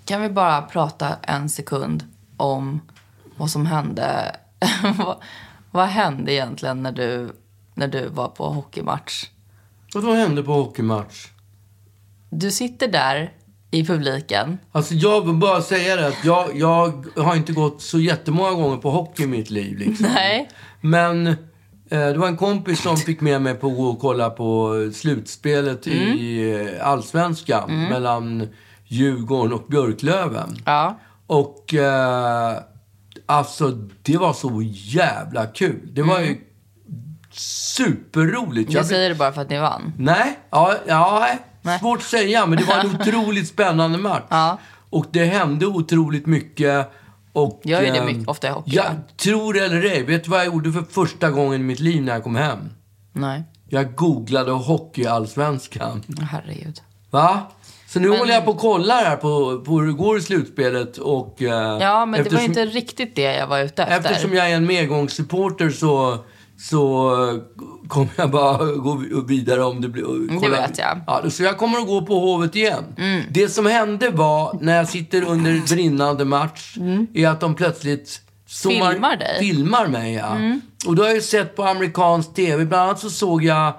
Kan vi bara prata en sekund om vad som hände? Vad hände egentligen när du var på hockeymatch? Vad hände på hockeymatch? Du sitter där i publiken. Alltså jag vill bara säga det att jag har inte gått så jättemånga gånger på hockey i mitt liv. Liksom. Nej. Men det var en kompis som fick med mig på att gå och kolla på slutspelet i Allsvenskan mellan Djurgården och Björklöven. Ja. Och alltså det var så jävla kul. Det var ju superroligt. Jag säger det bara för att ni vann. Nej, Nej. Svårt att säga, men det var en otroligt spännande match. Ja. Och det hände otroligt mycket. Och, Gör ju det mycket, ofta i hockey. Jag tror eller ej, vet du vad jag gjorde för första gången i mitt liv när jag kom hem? Nej. Jag googlade hockey-allsvenskan. Herregud. Va? Så nu håller jag på och kollar här på hur det går i slutspelet. Och, ja, men det var inte riktigt det jag var ute efter. Eftersom jag är en medgångssupporter så kommer jag bara gå vidare om det blir... Det vet jag. Ja, så jag kommer att gå på Hovet igen. Det som hände när jag sitter under brinnande match är att de plötsligt filmar mig. Ja. Och då har jag ju sett på amerikansk tv. Bland annat så såg jag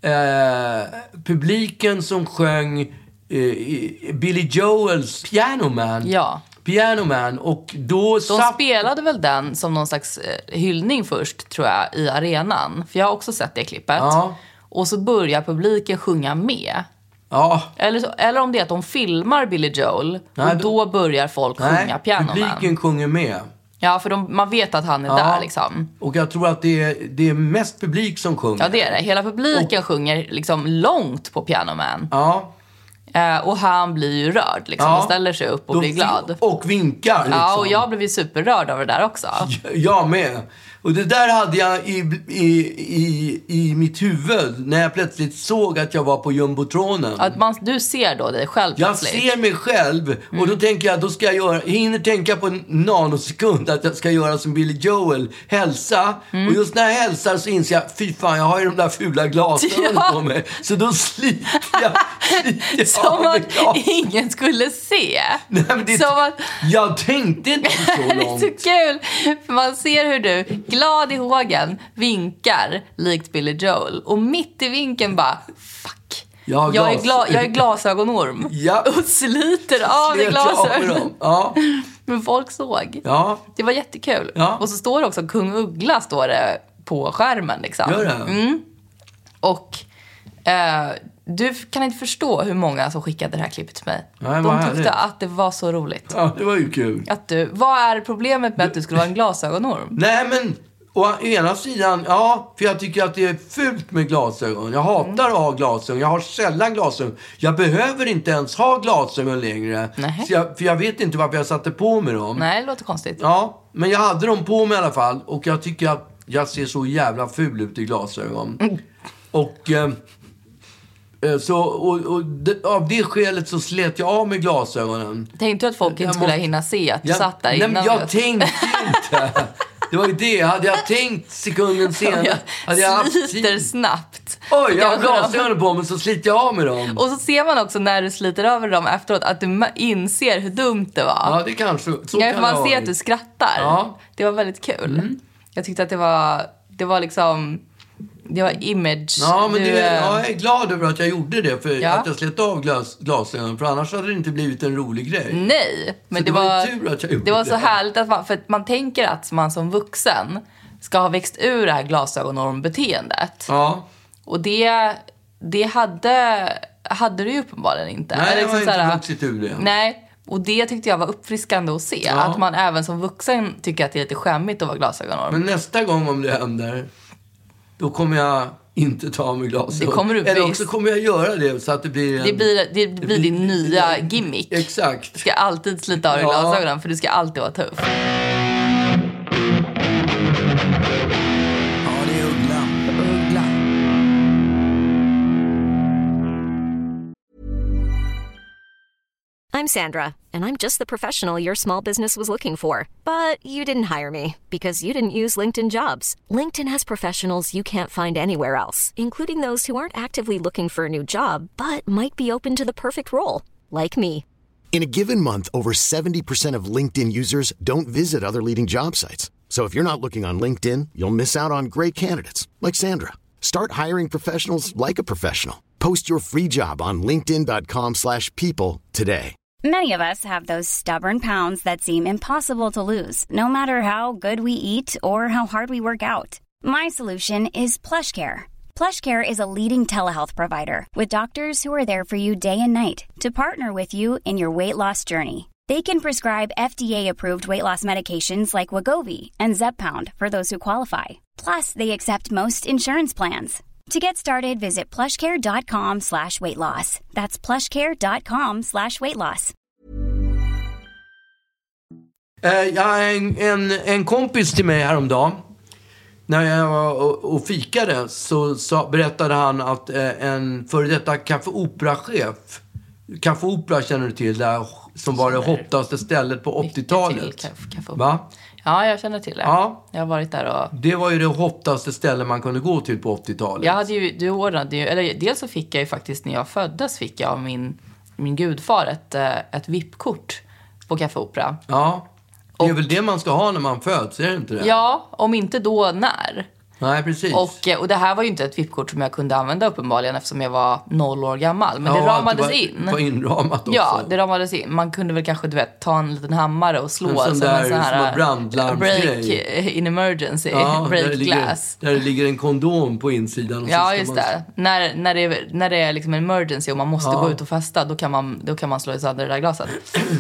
publiken som sjöng Billy Joels Piano Man. Ja. Piano Man. Och då de spelade väl den som någon slags hyllning först, tror jag, i arenan. För jag har också sett det klippet. Ja. Och så börjar publiken sjunga med. Ja. Eller om det är att de filmar Billy Joel. Nej, och då börjar folk sjunga Piano Man. publiken sjunger med. Ja, för man vet att han är där liksom. Och jag tror att det är mest publik som sjunger. Ja, det är det. Hela publiken sjunger liksom långt på Piano Man. Ja. Och han blir ju rörd liksom, och ställer sig upp och blir glad. Och vinkar liksom. Ja, och jag blev ju superrörd av det där också. Jag med. Och det där hade jag i mitt huvud när jag plötsligt såg att jag var på jumbotronen. Att du ser då dig själv plötsligt. Jag ser mig själv och då tänker jag, jag hinner tänka på en nanosekund att jag ska göra som Billy Joel, hälsa. Och just när jag hälsar så inser jag, fy fan, jag har ju de där fula glasögonen på mig. Så då sliter jag som att ingen skulle se. Nej, men jag tänkte inte så långt. Det är så kul, för man ser hur du glad i hågen vinkar likt Billy Joel. Och mitt i vinkeln bara, fuck. Jag är glasögonorm. Ja. Och sliter av mig glasögon. Ja. Men folk såg. Ja. Det var jättekul. Ja. Och så står det också, Kung Uggla står det på skärmen liksom. Gör det? Och du kan inte förstå hur många som skickade det här klippet till mig. Nej, de tyckte att det var så roligt. Ja, det var ju kul. Vad är problemet med att du skulle vara en glasögonorm? Nej, men å ena sidan, för jag tycker att det är fult med glasögon. Jag hatar att ha glasögon. Jag har sällan glasögon. Jag behöver inte ens ha glasögon längre. För jag vet inte varför jag satte på mig dem. Nej, det låter konstigt. Ja, men jag hade dem på mig i alla fall. Och jag tycker att jag ser så jävla ful ut i glasögon. Och... av det skälet så slet jag av med glasögonen. Tänkte du att folk inte skulle hinna se att du satt där innan? Nej, jag tänkte inte. Det var ju det. Hade jag tänkt sekunden senare. Sliter snabbt. Oj, jag har glasögonen på mig så sliter jag av med dem. Och så ser man också när du sliter över dem efteråt att du inser hur dumt det var. Ja, det kanske. Man ser att du skrattar. Ja. Det var väldigt kul. Jag tyckte att det var liksom... Det var image. Ja, men jag är glad över att jag gjorde det. För att jag slet av glasögonen. För annars hade det inte blivit en rolig grej. Nej, men det var tur att jag gjorde det. Det var så härligt att man tänker att man som vuxen ska ha växt ur det här glasögonormbeteendet. Ja. Och det hade du ju uppenbarligen inte. Nej, jag har inte vuxit ur det. Nej. Och det tyckte jag var uppfriskande att se. Att man även som vuxen tycker att det är lite skämmigt att vara glasögonorm. Men nästa gång om det händer... Då kommer jag inte ta av mig glasögon. Det kommer du eller också kommer jag göra det så att det blir det blir din nya gimmick. Exakt. Du ska alltid slita av dig glasögonen för du ska alltid vara tuff. Ja, det är Uggla. I'm Sandra, and I'm just the professional your small business was looking for. But you didn't hire me because you didn't use LinkedIn Jobs. LinkedIn has professionals you can't find anywhere else, including those who aren't actively looking for a new job, but might be open to the perfect role, like me. In a given month, over 70% of LinkedIn users don't visit other leading job sites. So if you're not looking on LinkedIn, you'll miss out on great candidates like Sandra. Start hiring professionals like a professional. Post your free job on linkedin.com/people today. Many of us have those stubborn pounds that seem impossible to lose, no matter how good we eat or how hard we work out. My solution is PlushCare. PlushCare is a leading telehealth provider with doctors who are there for you day and night to partner with you in your weight loss journey. They can prescribe FDA-approved weight loss medications like Wegovy and Zepbound for those who qualify. Plus, they accept most insurance plans. To get started, visit plushcare.com/weightloss. That's plushcare.com/weightloss. En kompis till mig häromdagen, när jag var och fikade, så berättade han att en före detta Café Opera-chef, Café Opera känner du till, där, som var det hottaste stället på 80-talet. Va? Ja, jag känner till det. Ja. Jag har varit där och... Det var ju det hottaste stället man kunde gå till på 80-talet. Jag hade ju, du ordnade ju, eller dels så fick jag ju faktiskt när jag föddes fick jag av min gudfar ett VIP-kort på Café Opera. Ja, det är väl det man ska ha när man föds, är det inte det? Ja, om inte då när. Nej, precis. Och det här var ju inte ett VIP-kort som jag kunde använda uppenbarligen eftersom jag var 0 år gammal. Men det ramades in. Det var inramat också. Ja, det ramades in. Man kunde väl kanske, ta en liten hammare och slå en sån här break in emergency, break glass. Där det ligger en kondom på insidan. Och ja, just det. När det är liksom en emergency och man måste gå ut och festa, då kan man slå sönder det där glaset.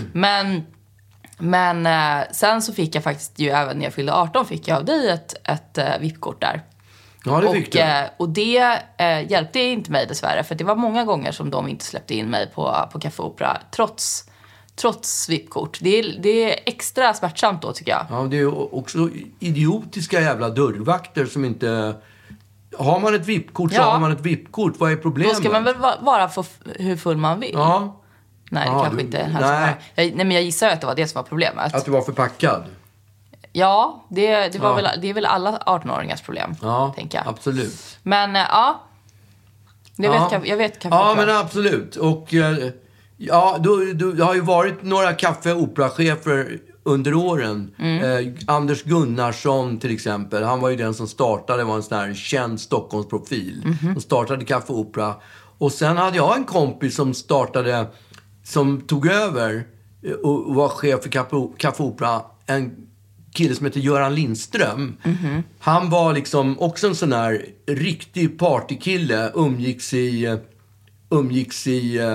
Men sen så fick jag faktiskt ju även när jag fyllde 18 fick jag av dig ett VIP-kort där. Ja, det fick du. Och det hjälpte inte mig dessvärre. För det var många gånger som de inte släppte in mig på Café Opera. Trots VIP-kort. Det är extra smärtsamt då, tycker jag. Ja, det är också idiotiska jävla dörrvakter som inte... Har man ett VIP-kort så har man ett VIP-kort. Vad är problemet? Då ska man väl vara för hur full man vill. Ja. Nej, det kanske inte. Nej, men jag gissar att det var det som var problemet. Att du var förpackad? Ja, det är väl alla 18-åringars problem, tänker jag. Absolut. Men jag vet kanske. Ja, men absolut. Och du har ju varit några Café Opera-chefer under åren. Anders Gunnarsson till exempel. Han var ju den som startade, var en sån här känd Stockholmsprofil. Som startade Café Opera. Och sen hade jag en kompis som tog över och var chef för Café Opera, en kille som heter Göran Lindström. Han var liksom också en sån här riktig partykille, umgicks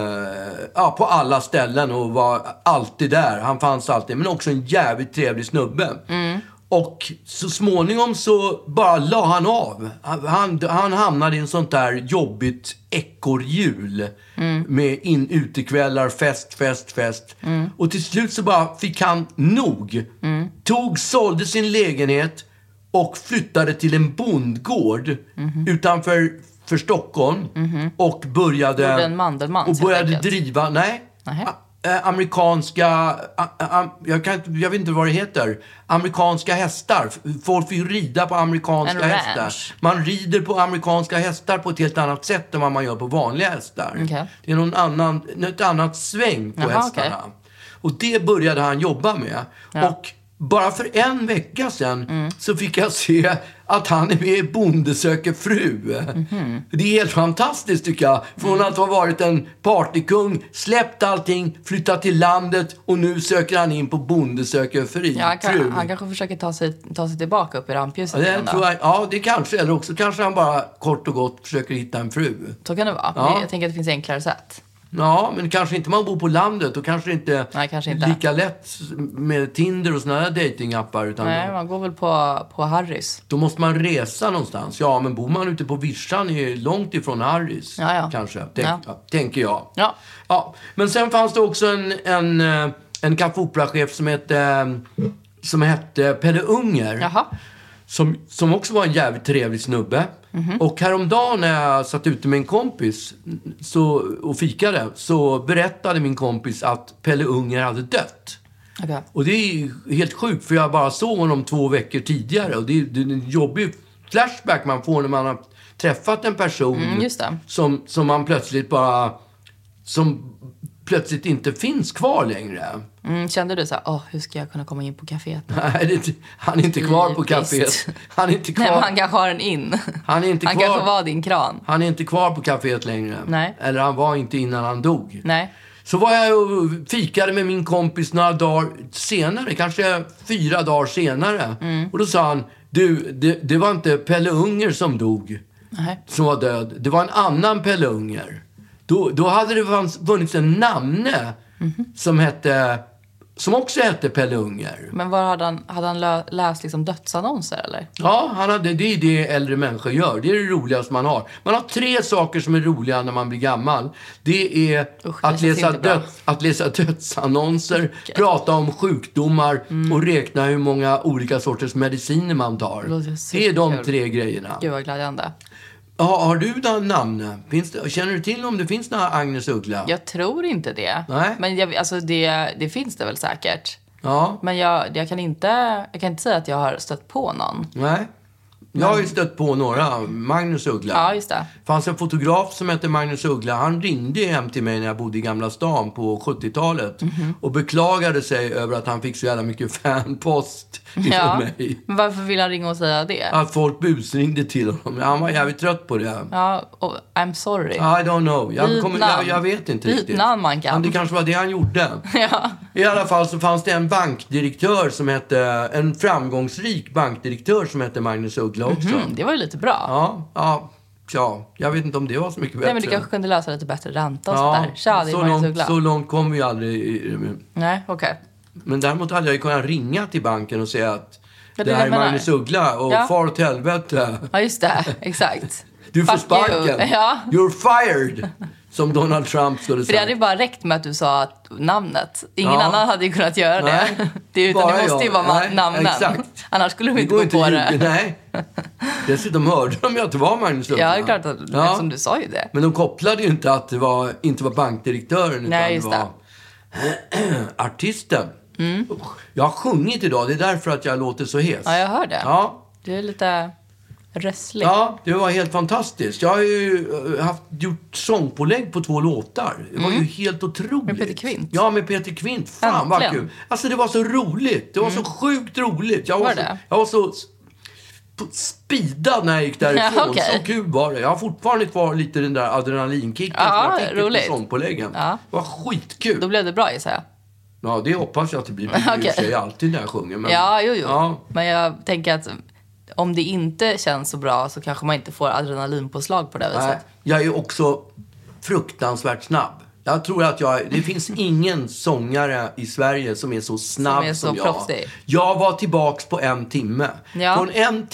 på alla ställen och var alltid där. Han fanns alltid, men också en jävligt trevlig snubbe. Och så småningom så bara la han av. Han hamnade i en sånt där jobbigt ekorrhjul. Med utekvällar, fest. Och till slut så bara fick han nog. Sålde sin lägenhet och flyttade till en bondgård utanför Stockholm. Och började driva... Nej. Amerikanska... jag vet inte vad det heter. Amerikanska hästar. Folk får ju rida på amerikanska hästar. Man rider på amerikanska hästar på ett helt annat sätt än vad man gör på vanliga hästar. Okay. Det är ett annat sväng på hästarna. Okay. Och det började han jobba med. Ja. Och bara för en vecka sedan så fick jag se att han är med i Bonde söker fru. Det är helt fantastiskt, tycker jag. Från att ha varit en partykung, släppt allting, flyttat till landet och nu söker han in på Bonde söker fru. Ja, han kanske försöker ta sig tillbaka upp i rampljuset. Det kanske. Eller också kanske han bara kort och gott försöker hitta en fru. Så kan det vara. Ja. Jag tänker att det finns enklare sätt. Ja, men kanske inte man bor på landet och kanske inte lika lätt med Tinder och såna här datingappar. Utan man går väl på Harrys. Då måste man resa någonstans. Ja, men bor man ute på Vischan är långt ifrån Harrys. Kanske, tänker jag. Ja. Men sen fanns det också en Café Opera-chef som hette Pelle Unger. Jaha. Som också var en jävligt trevlig snubbe. Och häromdagen när jag satt ute med en kompis och fikade, så berättade min kompis att Pelle Unger hade dött. Okay. Och det är helt sjukt, för jag bara såg honom 2 veckor tidigare. Och det är en jobbig flashback man får när man har träffat en person som man plötsligt bara... som plötsligt inte finns kvar längre. Kände du så här, hur ska jag kunna komma in på kaféet? Nej, han är inte kvar på kaféet. Han är inte kvar. Nej, men han kanske har en in. Han är inte kvar. Han kanske var din kran. Han är inte kvar på kaféet längre. Nej. Eller han var inte innan han dog. Nej. Så var jag och fikade med min kompis några dagar senare, kanske 4 dagar senare. Och då sa han, det var inte Pelle Unger som dog. Nej. Som var död. Det var en annan Pelle Unger. Då hade det funnits en namne som också hette Pelle Unger. Men var hade han läst liksom dödsannonser eller? Ja, det är det äldre människor gör. Det är det roligaste man har. Man har 3 saker som är roliga när man blir gammal. Det är att läsa dödsannonser, prata om sjukdomar och räkna hur många olika sorters mediciner man tar. Det är de 3 grejerna. Gud vad glädjande. Har du några namn? Känner du till om det finns några Agnes Uggla? Jag tror inte det. Nej. Men det finns det väl säkert. Ja. Men jag kan inte säga att jag har stött på någon. Nej. Jag har ju stött på några. Magnus Uggla. Ja, just det. Det fanns en fotograf som hette Magnus Uggla. Han ringde hem till mig när jag bodde i Gamla stan på 70-talet. Och beklagade sig över att han fick så jävla mycket fanpost ifrån mig. Men varför vill han ringa och säga det? Att folk busringde till honom. Han var jävligt trött på det. Ja, I'm sorry. I don't know. Jag vet inte riktigt. Byt namn man kan. Men det kanske var det han gjorde. Ja. I alla fall så fanns det en bankdirektör en framgångsrik bankdirektör som hette Magnus Uggla också. Det var ju lite bra. Ja, jag vet inte om det var så mycket bättre. Nej, men du kanske kunde lösa lite bättre ränta och sådär. Tja, det är Magnus Uggla. Så långt kom vi aldrig. Nej, okej. Men däremot hade jag ju kunnat ringa till banken och säga att det här är Magnus Uggla och far åt helvete. Ja, just det. Exakt. Du får sparken. Ja. You're fired. Som Donald Trump skulle säga. För det hade ju bara räckt med att du sa namnet. Ingen annan hade ju kunnat göra det. Det måste ju vara namnen. Exakt. Annars skulle de inte gå på det. Nej. Dessutom hörde de ju att det var Magnus Uggla. Ja, det är klart att som du sa ju det. Men de kopplade ju inte att det inte var bankdirektören. Nej, utan det var artisten. Jag har sjungit idag. Det är därför att jag låter så hes. Ja, jag hör det. Ja. Du är lite röstlig. Ja, det var helt fantastiskt. Jag har ju gjort sångpålägg på 2 låtar. Det var ju helt otroligt. Med Peter Kvint? Ja, med Peter Kvint. Fan vad kul. Alltså det var så roligt. Det var så sjukt roligt. Jag var så speedad när jag gick därifrån. Ja, okay. Så kul var det. Jag har fortfarande kvar lite den där adrenalinkicken som jag fick roligt. På sångpåläggen. Ja. Det var skitkul. Då blev det bra, gissar jag. Ja, det hoppas jag att det blir. Det säger jag alltid när jag sjunger. Men... Ja. Men jag tänker att om det inte känns så bra så kanske man inte får adrenalinpåslag på det viset. Nej, jag är också fruktansvärt snabb. Jag tror att det finns ingen sångare i Sverige som är så snabb som jag. Proffsig. Jag var tillbaks på 1 timme. Ja.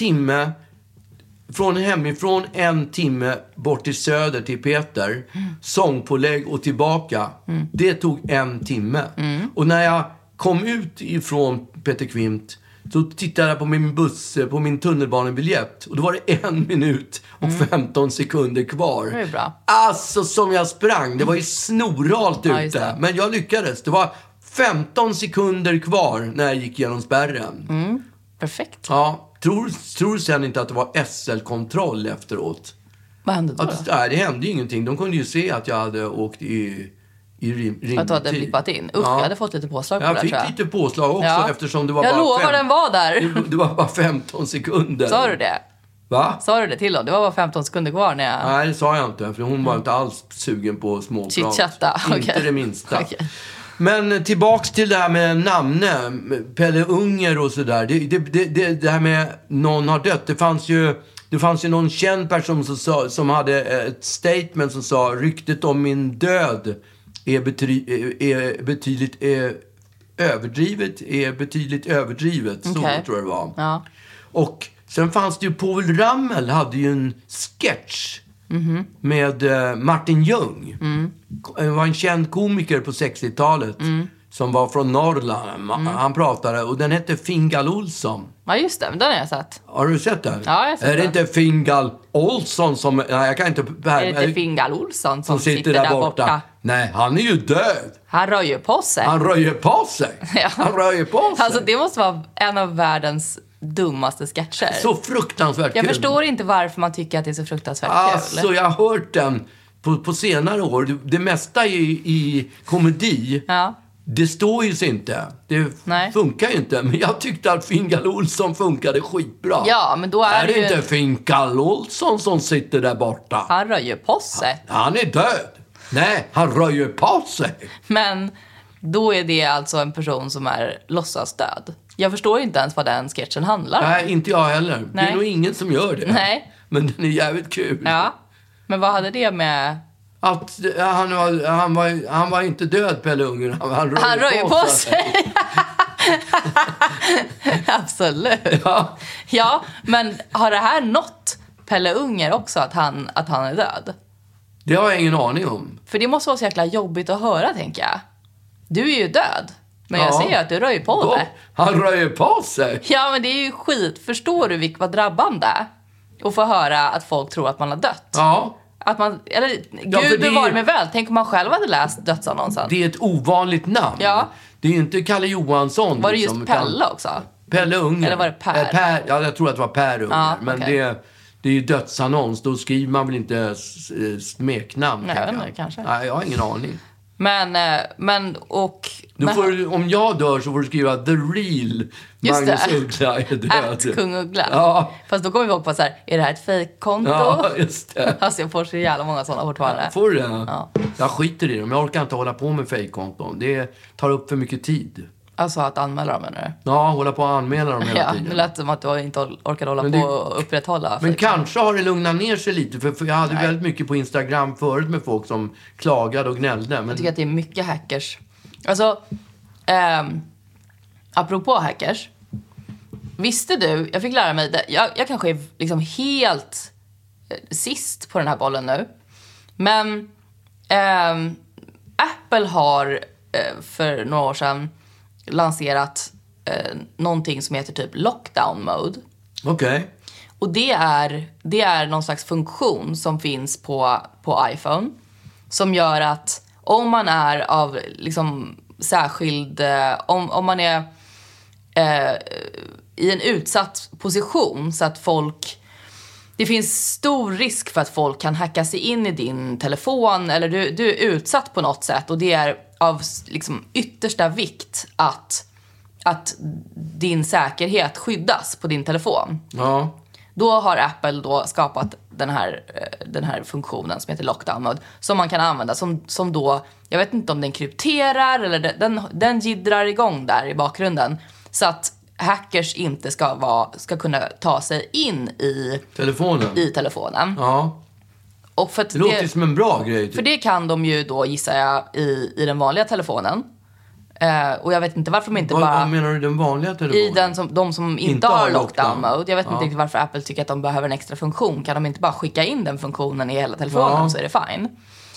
Från hemifrån 1 timme bort till Söder till Peter. Sångpålägg och tillbaka. Det tog 1 timme. Och när jag kom ut ifrån Peter Kvint så tittade jag på min tunnelbanebiljett. Och då var det 1 minut och 15 sekunder kvar. Det är bra. Alltså som jag sprang. Det var ju snorhalt ute. Men jag lyckades. Det var 15 sekunder kvar när jag gick genom spärren. Perfekt. Ja. Tror sen inte att det var SL-kontroll efteråt. Vad hände då? Det hände ju ingenting. De kunde ju se att jag hade åkt i rimtid. Att du hade blippat in. Jag hade fått lite påslag på det, tror jag. Jag fick lite påslag också eftersom det var jag lovar den var där. Det var bara 15 sekunder. Sa du det? Va? Sa du det till dem? Det var bara 15 sekunder kvar när jag... Nej, det sa jag inte. För hon var inte alls sugen på småprat. Chitchatta. Inte det minsta. Okay. Men tillbaks till det här med namne, Pelle Unger och sådär. Det här med någon har dött. Det fanns ju någon känd person som hade ett statement som sa ryktet om min död är betydligt överdrivet. Så tror jag det var. Ja. Och sen fanns det ju Povel Ramel hade ju en sketch med Martin Ljung. Han var en känd komiker på 60-talet som var från Norrland. Han pratade och den hette Fingal Olsson. Ja, just det. Den har jag sett. Har du sett den? Ja, jag har sett den. Är det inte Fingal Olsson som... Nej, jag kan inte... Är det inte Fingal Olsson som sitter där borta? Nej, han är ju död. Han röjer på sig. Ja. Han röjer på sig. Alltså, det måste vara en av världens dummaste sketcher. Så fruktansvärt kul. Jag förstår inte varför man tycker att det är så fruktansvärt kul. Alltså, jag har hört den på senare år, det mesta i komedi, det står ju sig inte. Det funkar ju inte. Men jag tyckte att Fingal Olsson funkade skitbra. Ja, men då är det inte Fingal Olsson som sitter där borta? Han rör ju på sig. Han är död. Nej, han rör ju på sig. Men då är det alltså en person som är låtsasdöd. Jag förstår inte ens vad den sketchen handlar om. Nej, inte jag heller. Nej. Det är nog ingen som gör det. Nej. Men den är jävligt kul. Ja, men vad hade det med... Att han var inte död, Pelle Ungen. Han rör ju på sig. Absolut. Ja, men har det här nått Pelle Unger också att han är död? Det har jag ingen aning om. För det måste vara så jäkla jobbigt att höra, tänker jag. Du är ju död. Men jag ser att du rör ju på dig. Han rör ju på sig. Ja, men det är ju skit. Förstår du vad drabbande? Och få höra att folk tror att man har dött. Ja. Att man, eller, Gud bevare mig väl. Tänk om man själv hade läst dödsannonsen. Det är ett ovanligt namn. Ja. Det är ju inte Kalle Johansson. Var det just Pelle också? Pelle Unger. Eller var det Per? Ja, jag tror att det var Per Unger. Ja, men okay. det är ju dödsannons. Då skriver man väl inte smeknamn. Nej, kanske. Nej, jag har ingen aning. Om jag dör så får du skriva The Real Magnus Uggla är död. Kung Uggla. Ja. Fast då kommer vi ihåg på så här, är det här ett fejkkonto? Ja, just det. Alltså jag får så jävla många sådana fortfarande. Ja, får du det? Ja. Jag skiter i dem. Jag orkar inte hålla på med fejkkonton. Det tar upp för mycket tid. Alltså att anmäla dem, menar du? Ja, hålla på att anmäla dem hela tiden. Det lät som att du inte orkar hålla på och upprätthålla. Men kanske har det lugnat ner sig lite. För jag hade väldigt mycket på Instagram förut med folk som klagade och gnällde. Men... Jag tycker att det är mycket hackers. Alltså, apropå hackers. Visste du, jag fick lära mig det. Jag kanske är liksom helt sist på den här bollen nu. Men Apple har för några år sedan lanserat någonting som heter typ lockdown mode. Okej. Och det är någon slags funktion som finns på iPhone som gör att om man är av liksom särskild, om man är i en utsatt position så att det finns stor risk för att folk kan hacka sig in i din telefon eller du är utsatt på något sätt och det är av liksom yttersta vikt att din säkerhet skyddas på din telefon. Ja. Då har Apple då skapat den här funktionen som heter lockdown mode som man kan använda som då, jag vet inte om den krypterar eller den jiddrar igång där i bakgrunden så att hackers inte ska kunna ta sig in i telefonen. Ja. Och för att det låter som en bra grej. Typ. För det kan de ju då, gissar jag, i den vanliga telefonen. Och jag vet inte varför de inte bara... Vad menar du den vanliga telefonen? I de som inte har lockdown mode. Jag vet inte riktigt varför Apple tycker att de behöver en extra funktion. Kan de inte bara skicka in den funktionen i hela telefonen så är det fine.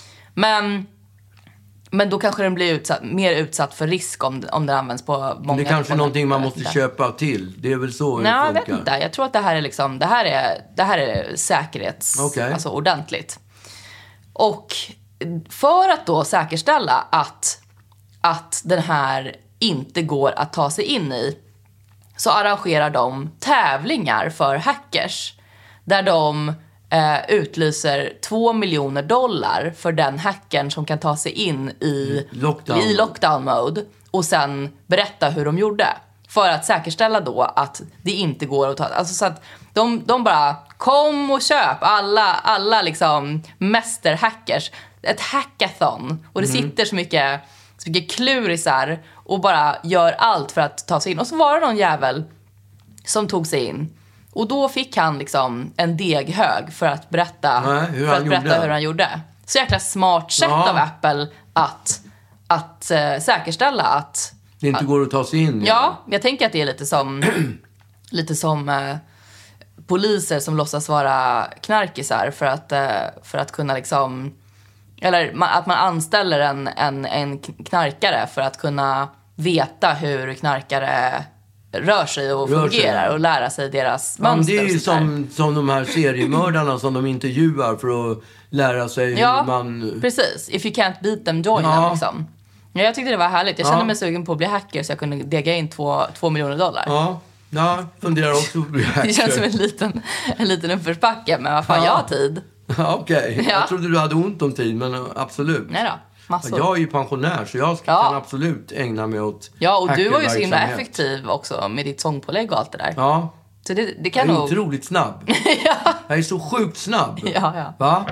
Men då kanske den blir mer utsatt för risk om den används på många... Det är kanske någonting man måste köpa till. Det är väl så det funkar. Jag vet inte. Jag tror att det här är liksom... Det här är säkerhets... Okay. Alltså ordentligt. Och för att då säkerställa att den här inte går att ta sig in i så arrangerar de tävlingar för hackers där de utlyser $2 miljoner för den hackern som kan ta sig in i lockdown mode och sen berätta hur de gjorde för att säkerställa då att det inte går att ta, alltså så att de bara kom och köp alla liksom mästerhackers, ett hackathon och det sitter så mycket klurisar och bara gör allt för att ta sig in. Och så var det någon jävel som tog sig in. Och då fick han liksom en deghög för att berätta hur han gjorde. Så jäkla smart sätt av Apple att säkerställa att... Det inte går att ta sig in. Ja, jag tänker att det är lite som poliser som låtsas vara knarkisar för att kunna liksom... Eller att man anställer en knarkare för att kunna veta hur knarkare rör sig och fungerar och lära sig deras mönster. Det är ju som de här seriemördarna som de intervjuar för att lära sig hur man... precis. If you can't beat them, join them liksom. Ja, jag tyckte det var härligt. Jag kände mig sugen på att bli hacker så jag kunde dega in $2 miljoner. Ja, funderar också på att bli hacker. Det känns som en liten uppförsbacke, men vad fan, jag har tid. Okej. Ja. Jag trodde du hade ont om tid, men absolut. Nej då, massor. Jag är ju pensionär, så jag kan absolut ägna mig åt Ja, och du var ju så himla hackerverksamhet. effektiv också med ditt sångpålägg och allt det där. Ja, Så det jag kan är nog... otroligt snabb. Jag är så sjukt snabb. Ja. Va?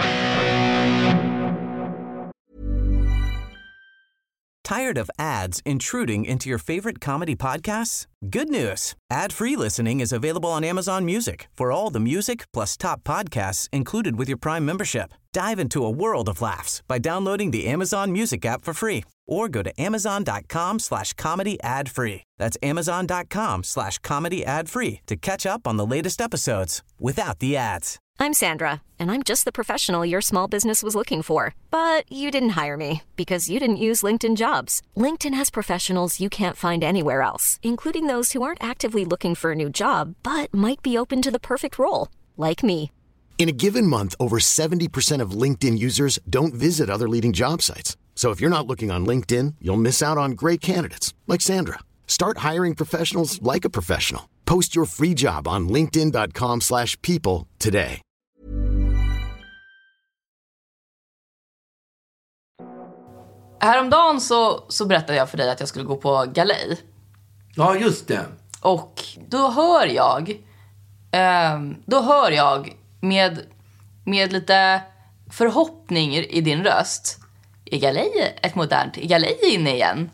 Tired of ads intruding into your favorite comedy podcasts? Good news. Ad-free listening is available on Amazon Music for all the music plus top podcasts included with your Prime membership. Dive into a world of laughs by downloading the Amazon Music app for free or go to amazon.com/comedy ad-free. That's amazon.com/comedy ad-free to catch up on the latest episodes without the ads. I'm Sandra, and I'm just the professional your small business was looking for. But you didn't hire me because you didn't use LinkedIn Jobs. LinkedIn has professionals you can't find anywhere else, including those who aren't actively looking for a new job but might be open to the perfect role, like me. In a given month, over 70% of LinkedIn users don't visit other leading job sites. So if you're not looking on LinkedIn, you'll miss out on great candidates like Sandra. Start hiring professionals like a professional. Post your free job on linkedin.com/people today. Häromdagen så berättade jag för dig att jag skulle gå på galej. Ja, just det. Och då hör jag med lite förhoppning i din röst. Är galej inne igen?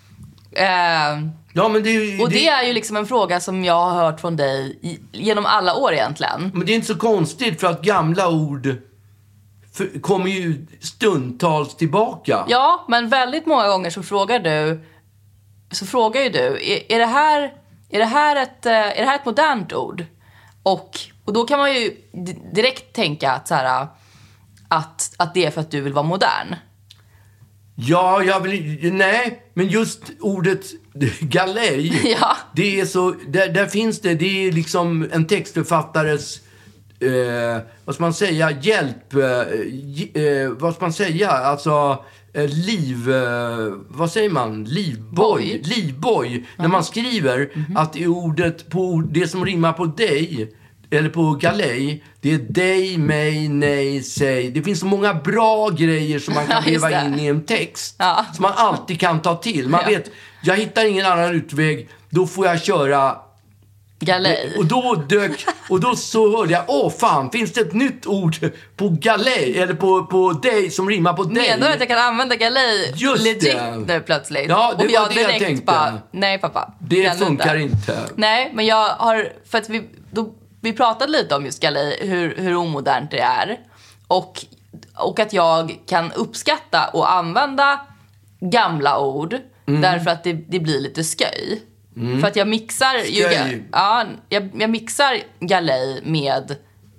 Ja, men det är ju liksom en fråga som jag har hört från dig genom alla år egentligen. Men det är inte så konstigt, för att gamla ord kommer ju stundtals tillbaka. Ja, men väldigt många gånger så frågar ju du, är det här ett modernt ord? Och då kan man ju direkt tänka att så här, att det är för att du vill vara modern. Ja, nej, men just ordet galej, Ja. det är så, där finns det är liksom en textförfattares, vad ska man säga, hjälp, vad ska man säga, alltså vad säger man, livboj, när man skriver att i ordet, på det som rimmar på dig, eller på galej, det är dig, mig, nej, säg. Det finns så många bra grejer som man kan leva in i en text. Ja. Som man alltid kan ta till. Man vet, jag hittar ingen annan utväg, då får jag köra galej. Och då så hörde jag, fan, finns det ett nytt ord på galej, eller på dig, som rimmar på dig? Menar du att jag kan använda galej legit nu plötsligt? Ja, det och var det jag tänkte. Bara, nej pappa. Det funkar inte. Nej, men jag har, för att vi pratade lite om just galej, hur omodernt det är. Och att jag kan uppskatta och använda gamla ord därför att det blir lite sköj. För att jag mixar jag mixar galej med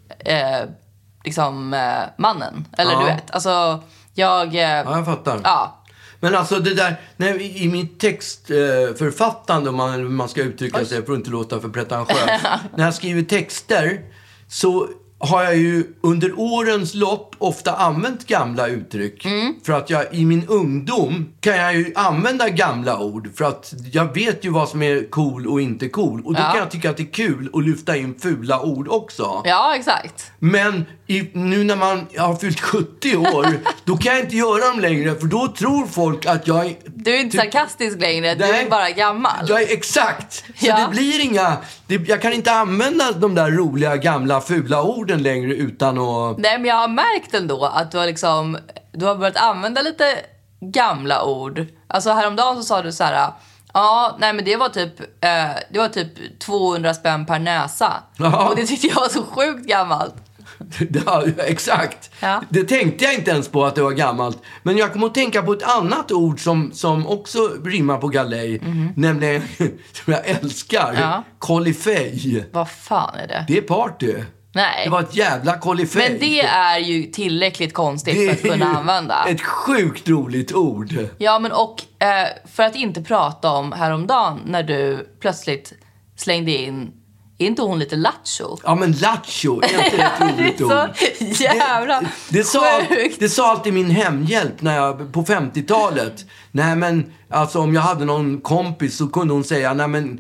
mannen. Eller du vet, alltså jag jag fattar. Ja. Men alltså det där, i mitt textförfattande, om man ska uttrycka sig för att inte låta för pretentiös. När jag skriver texter så har jag ju under årens lopp ofta använt gamla uttryck. För att jag i min ungdom kan jag ju använda gamla ord. För att jag vet ju vad som är cool och inte cool. Och då kan jag tycka att det är kul att lyfta in fula ord också. Ja, exakt. Men nu när man har fyllt 70 år, då kan jag inte göra dem längre. För då tror folk att jag är... Du är inte sarkastisk längre, du är bara gammal. Jag är exakt. Så det blir inga... jag kan inte använda de där roliga, gamla, fula orden längre utan att... Nej, men jag har märkt ändå att du har börjat använda lite gamla ord. Alltså häromdagen så sa du så här: men det var typ 200 spänn per näsa. Ja. Och det tyckte jag var så sjukt gammalt. Ja, exakt. Ja. Det tänkte jag inte ens på att det var gammalt. Men jag kommer att tänka på ett annat ord som också rimmar på galej. Nämligen, som jag älskar. Ja. Kolifej. Vad fan är det? Det är party. Nej. Det var ett jävla kolifej. Men det är ju tillräckligt konstigt för att kunna använda. Ett sjukt roligt ord. Ja, men för att inte prata om häromdagen när du plötsligt slängde in, är inte hon lite lattjo? Ja, men lattjo är inte ett roligt ord. Det är så jävla sjukt. Det sa alltid min hemhjälp på 50-talet. Nej, men alltså om jag hade någon kompis så kunde hon säga, nej men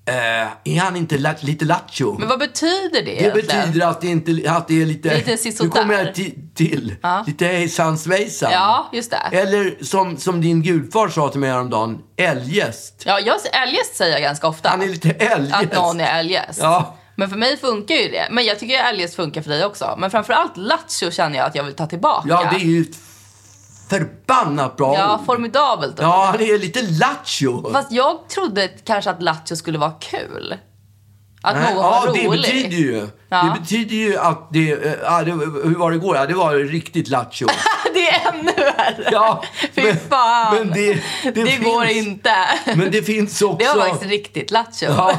Är han inte lite lattjo? Men vad betyder det Det egentligen? betyder att det är lite... Lite nu kommer jag till. Lite hejsan svejsan. Ja, just det. Eller som din gudfar sa till mig häromdagen, eljest. Ja, eljest säger jag ganska ofta. Han är lite eljest. Att någon är eljest. Ja. Men för mig funkar ju det. Men jag tycker eljest funkar för dig också. Men framförallt lattjo känner jag att jag vill ta tillbaka. Ja, det är ju ett förbannat bra Ja, ord. formidabelt. Ja, han är lite lattjo. Fast jag trodde kanske att lattjo skulle vara kul. Att någon var Ja, rolig. det betyder ju. Ja. Det betyder ju att det... hur var det igår? Ja, det var riktigt lattjo. Det är ännu värre. Ja, Fy fan. men det det går finns, inte. Men det finns också... Det var faktiskt riktigt lattjo. Ja.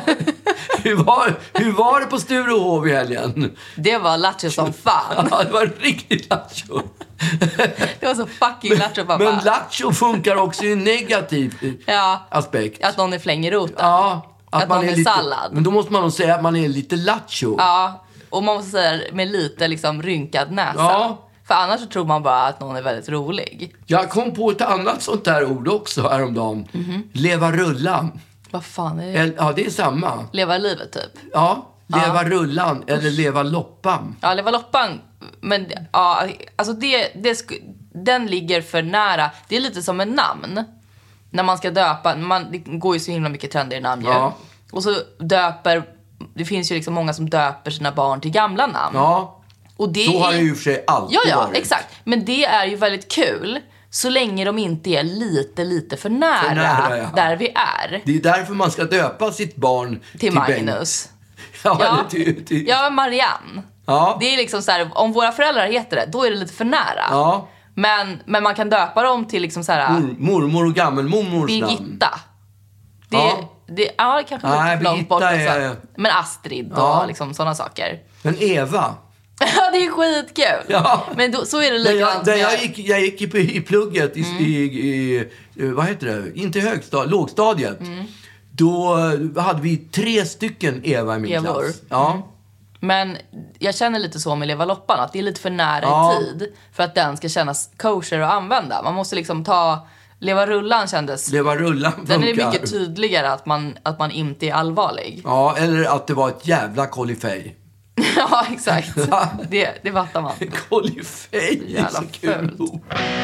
Hur var det på Sturehof i helgen? Det var lattjo som fan. Ja, det var riktigt lattjo. Det var så fucking lattjo, pappa. Men lattjo funkar också i en negativ aspekt. Att någon är flängroten. Ja. Att någon är lite, sallad. Men då måste man nog säga att man är lite lattjo. Ja, och man måste säga med lite liksom rynkad näsa. Ja. För annars så tror man bara att någon är väldigt rolig. Jag kom på ett annat sånt där ord också häromdagen. Leva rullan. Vad fan är det? Ja, det är samma. Leva livet typ. Ja, leva rullan eller leva loppan. Ja, leva loppan. Men ja, alltså den ligger för nära. Det är lite som en namn. När man ska döpa, det går ju så himla mycket trender i namn ju. Ja. Och så det finns ju liksom många som döper sina barn till gamla namn. Ja, Och det så har det ju för sig alltid Ja, varit. exakt. Men det är ju väldigt kul så länge de inte är lite för nära, där vi är. Det är därför man ska döpa sitt barn Till Magnus. Ja, eller till... Ja, Marianne. Ja. Det är liksom så här, om våra föräldrar heter det, då är det lite för nära. Ja. Men man kan döpa dem till liksom så här Mormor och gammelmormors namn. Birgitta. Ja. Det kanske Nej, lite långt bort. Birgitta Också. är- Men Astrid och liksom sådana saker. Men Eva... Ja, det är skitkul. Ja. Men så är det likadant. Jag gick i plugget i vad heter det? Inte högstadiet, lågstadiet. Då hade vi 3 stycken Eva i min Evor. klass. Ja. Men jag känner lite så med leva loppan, att det är lite för nära Ja. i tid för att den ska kännas kosher att använda. Man måste liksom leva rullan kändes. Leva rullan funkar. Den är mycket tydligare att man inte är allvarlig. Ja, eller att det var ett jävla kolifej. Ja, exakt. Det fattar man. Kolifej, det är Jävla så kul. fult.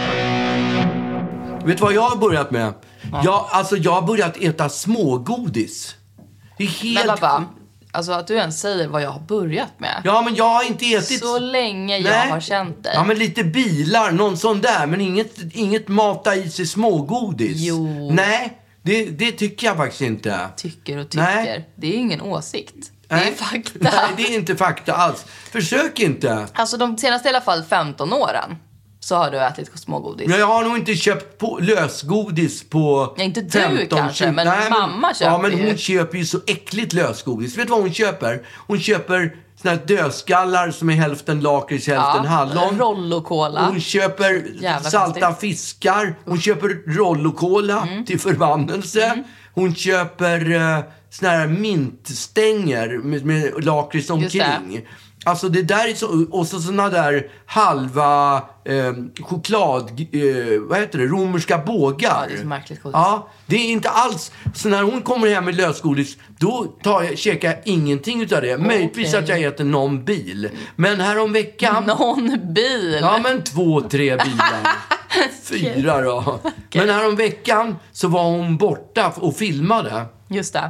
Vet du vad jag har börjat med? Jag har börjat äta smågodis. Det är helt... Men pappa, alltså att du ens säger vad jag har börjat med. Ja, men jag har inte ätit... Så länge jag Nej. har känt dig. Ja, men lite bilar, någon sån där. Men inget mata i sig smågodis. Jo. Nej, det tycker jag faktiskt inte. Tycker och tycker. Nej. Det är ingen åsikt. Det Nej. är fakta. Nej, det är inte fakta alls. Försök inte. Alltså de senaste i alla fall 15 åren så har du ätit smågodis. Men jag har nog inte köpt lösgodis på... Ja, inte du kanske, men mamma köper Ja, men hon ju. köper ju så äckligt lösgodis. Vet du vad hon köper? Hon köper såna här dödskallar som är hälften lakrits, hälften hallon. Rollo-cola. Hon köper Jävla salta konstigt. fiskar. Hon köper rollo-cola till förbannelse. Hon köper såna här mintstänger med lakrits Just det. omkring. Alltså det där är så, och så såna där halva choklad, vad heter det, romerska bågar. Ja, det är så märkligt godis. Ja, det är inte alls. Så när hon kommer hem med lösgodis, då käkar jag ingenting utav det. Möjligtvis att jag äter någon bil. Men häromveckan... Någon bil. Ja, men 2-3 bilar. 4 då. Men häromveckan så var hon borta och filmade. Just det.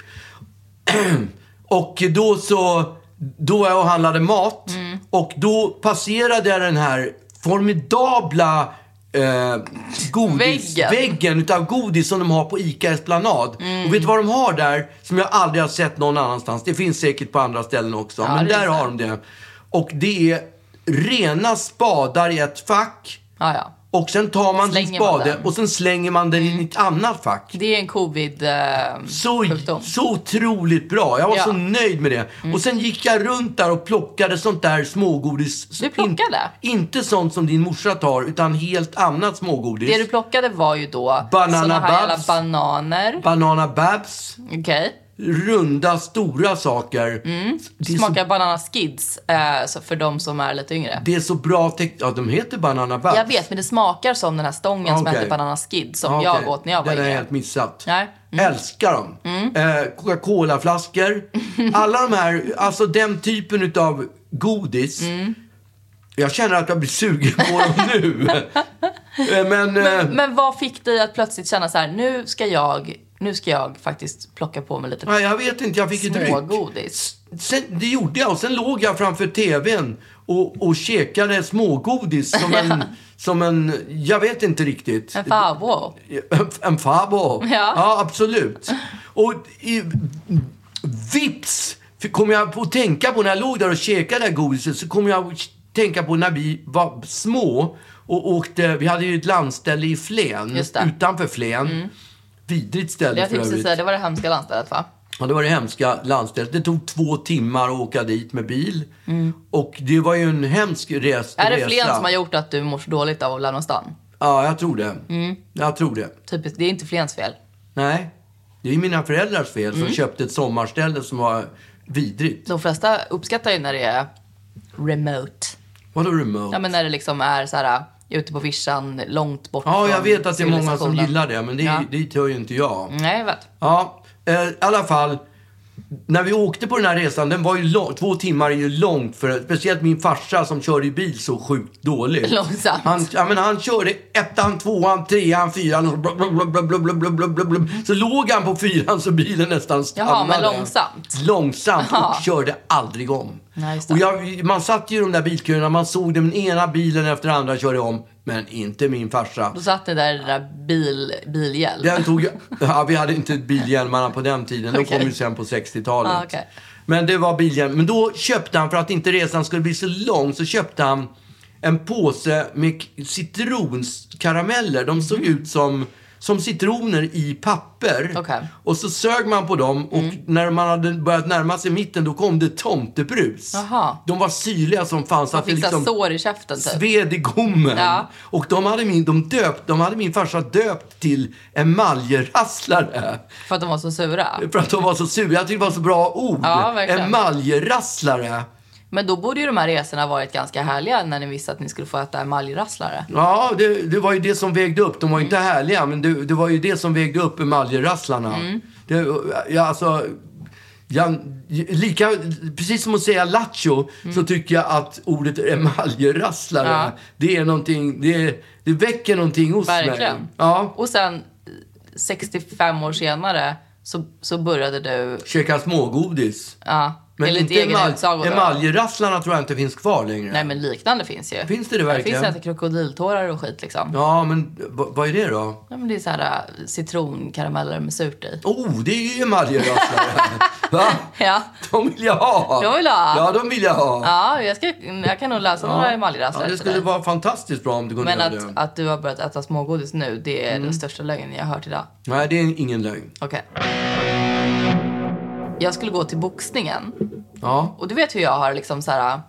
Och då var jag och handlade mat. Och då passerade jag den här formidabla väggen utav godis som de har på Ica Esplanad. Och vet du vad de har där som jag aldrig har sett någon annanstans? Det finns säkert på andra ställen också. Ja, men det är där sant. har de det. Och det är rena spadar i ett fack. Ja. Och sen tar man sin Slänger man spade den. och sen slänger man den i ett annat fack. Det är en covid-sjukdom. Så otroligt bra. Jag var Ja. så nöjd med det. Och sen gick jag runt där och plockade sånt där smågodis. Du plockade? Inte sånt som din morsa tar, utan helt annat smågodis. Det du plockade var ju då Banana såna här jävla Babs. bananer. Banana Babs. Okej. Runda, stora saker. Det är Smakar banana skids så för de som är lite yngre. Det är så bra ja, de heter Banana Babs. Jag vet, men det smakar som den här stången som Okej. heter banana skids som Ja, jag okej. åt när jag var Den har jag yngre. helt missat. Nej. Älskar dem. Coca-Cola-flaskor. Alla de här, alltså den typen av godis. Jag känner att jag blir sugen på dem nu. Men vad fick dig att plötsligt känna så här, nu ska jag faktiskt plocka på mig lite Nej, jag vet inte, jag fick ett ryck. smågodis. Sen, det gjorde jag, och sen låg jag framför tvn och käkade smågodis som en, jag vet inte riktigt. En favo. En favo. Ja, absolut. Och vips kom jag på att tänka på när jag låg där och käkade det här godiset, så kom jag att tänka på när vi var små och åkte, vi hade ju ett landställe i Flen, utanför Flen. Vidrigt ställe för övrigt. Det var det hemska landstället, va? Ja, det var det hemska landstället. Det tog 2 timmar att åka dit med bil. Och det var ju en hemsk resa. Är det Flen som har gjort att du mår så dåligt av att lämna stan? Ja, jag tror det. Jag tror det. Typiskt, det är inte Flens fel. Nej, det är mina föräldrars fel som köpte ett sommarställe som var vidrigt. De flesta uppskattar ju när det är remote. Vadå remote? Ja, men när det liksom är så här ute på vischan, långt bort. Ja, jag vet att det är många som gillar det, men det hör ju inte jag. Nej, jag vet. Ja, i alla fall, när vi åkte på den här resan, den var ju 2 timmar är ju långt, för speciellt min farsa som körde i bil så sjukt dåligt. Långsamt. Han körde 1:an, 2:an, 3:an, 4:an, så låg han på 4:an så bilen nästan stannade. Jaha, men långsamt. Och körde aldrig om. Nej, och man satt ju i de där bilköerna, man såg den ena bilen efter andra körde om, men inte min farsa. Då satt ni där i den där bilhjälm. Den tog vi hade inte bilhjälmarna på den tiden. De kom ju sen på 60-talet. Okay. Men det var bilhjälm. Men då köpte han, för att inte resan skulle bli så lång, så köpte han en påse med citronskarameller. De såg ut som citroner i papper. Okay. Och så sög man på dem. Och när man hade börjat närma sig mitten, då kom det tomtebrus. Aha. De var syrliga som fanns. Man fick liksom sår i käften typ. Sved i gommen. Ja. Och de hade min farsa döpt till emaljerasslare. För att de var så sura. För att de var så sura. Jag tyckte det var så bra ord. Ja, verkligen. Emaljerasslare. Men då borde ju de här resorna varit ganska härliga när ni visste att ni skulle få äta emaljerasslare. Ja, det var ju det som vägde upp. De var ju inte härliga, men det var ju det som vägde upp emaljerrasslarna. Precis som att säga lattjo, så tycker jag att ordet emaljerasslare, det är någonting, det väcker någonting hos mig. Verkligen. Ja. Och sen 65 år senare så började du käka smågodis. Ja. Men inte emaljerrasslarna tror jag inte finns kvar längre. Nej, men liknande finns ju. Finns det verkligen? Det finns krokodiltårar och skit liksom. Ja, men vad är det då? Ja, men det är så här citronkarameller med surt i. Det är ju emaljerasslare. Va? Ja. De vill jag ha. Jag vill ha. Ja, de vill jag ha. Ja, jag kan nog läsa några emaljerasslare. Ja, det skulle vara fantastiskt bra om du kunde göra det. Men att du har börjat äta smågodis nu, det är den största lögnen jag har hört idag. Nej, det är ingen lögn. Okej. Jag skulle gå till boxningen. Ja. Och du vet hur jag har liksom så här,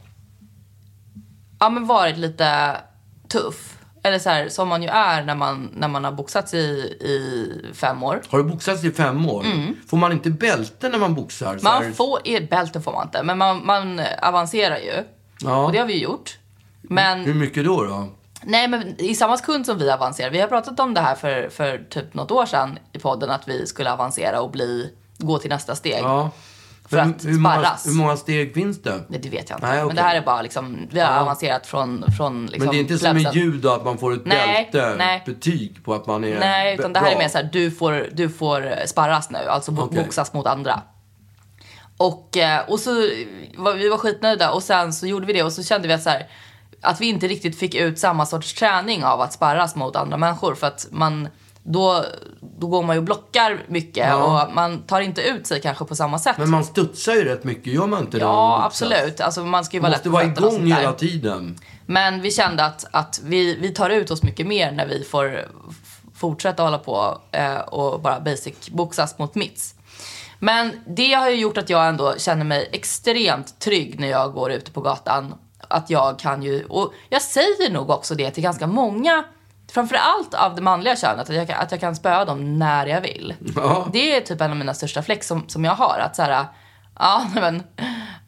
men varit lite tuff. Eller så här, som man ju är när man har boxats i 5 år. Har du boxats i 5 år? Får man inte bälte när man boxar? Bälte får man inte. Men man avancerar ju. Ja. Och det har vi ju gjort. Men, hur mycket då? Nej, men i samma sekund som vi avancerar. Vi har pratat om det här för typ något år sedan i podden. Att vi skulle avancera och gå till nästa steg. Ja. För att sparras. Hur många steg finns det? Det vet jag inte. Nej, okay. Men det här är bara liksom, vi har avancerat från liksom, men det är inte som i judo att man får ett betyg på att man är Nej, utan det här är mer så här, du får sparras nu. Alltså boxas mot andra. Och så vi var skitnöjda. Och sen så gjorde vi det. Och så kände vi att så här, att vi inte riktigt fick ut samma sorts träning av att sparras mot andra människor. För att då går man ju och blockar mycket och man tar inte ut sig kanske på samma sätt. Men man studsar ju rätt mycket, gör man inte det? Ja, absolut. Alltså, man ska ju vara måste vara igång hela tiden. Men vi kände att vi tar ut oss mycket mer när vi får fortsätta hålla på och bara basic boxas mot mitts. Men det har ju gjort att jag ändå känner mig extremt trygg när jag går ute på gatan. Att jag kan ju, och jag säger nog också det till ganska många, framförallt av det manliga könet, att jag kan spöa dem när jag vill. Ja. Det är typ en av mina största flex som jag har. Att så här,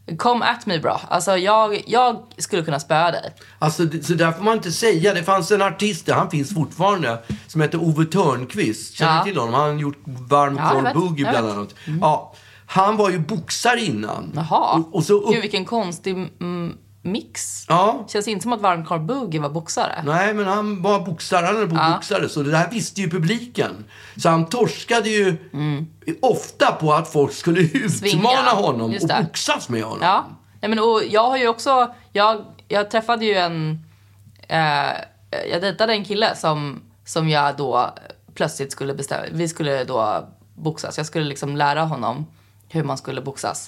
Come at me bra. Alltså jag skulle kunna spöa dig. Alltså, så där får man inte säga. Det fanns en artist, han finns fortfarande, som heter Ove Törnqvist. Känner du till honom? Han har gjort varm korv boogie bland annat. Ja, han var ju boxare innan. Jaha. Och så Gud, vilken konstig mix. Ja. Känns inte som att varmkorv boogie var boxare. Nej, men han var boxare. Han på boxare. Så det där visste ju publiken. Så han torskade ju ofta på att folk skulle utmana honom och boxas med honom. Ja. Nej, men, och jag har ju också... Jag träffade ju jag dejtade en kille som jag då plötsligt skulle bestämma. Vi skulle då boxas. Jag skulle liksom lära honom hur man skulle boxas.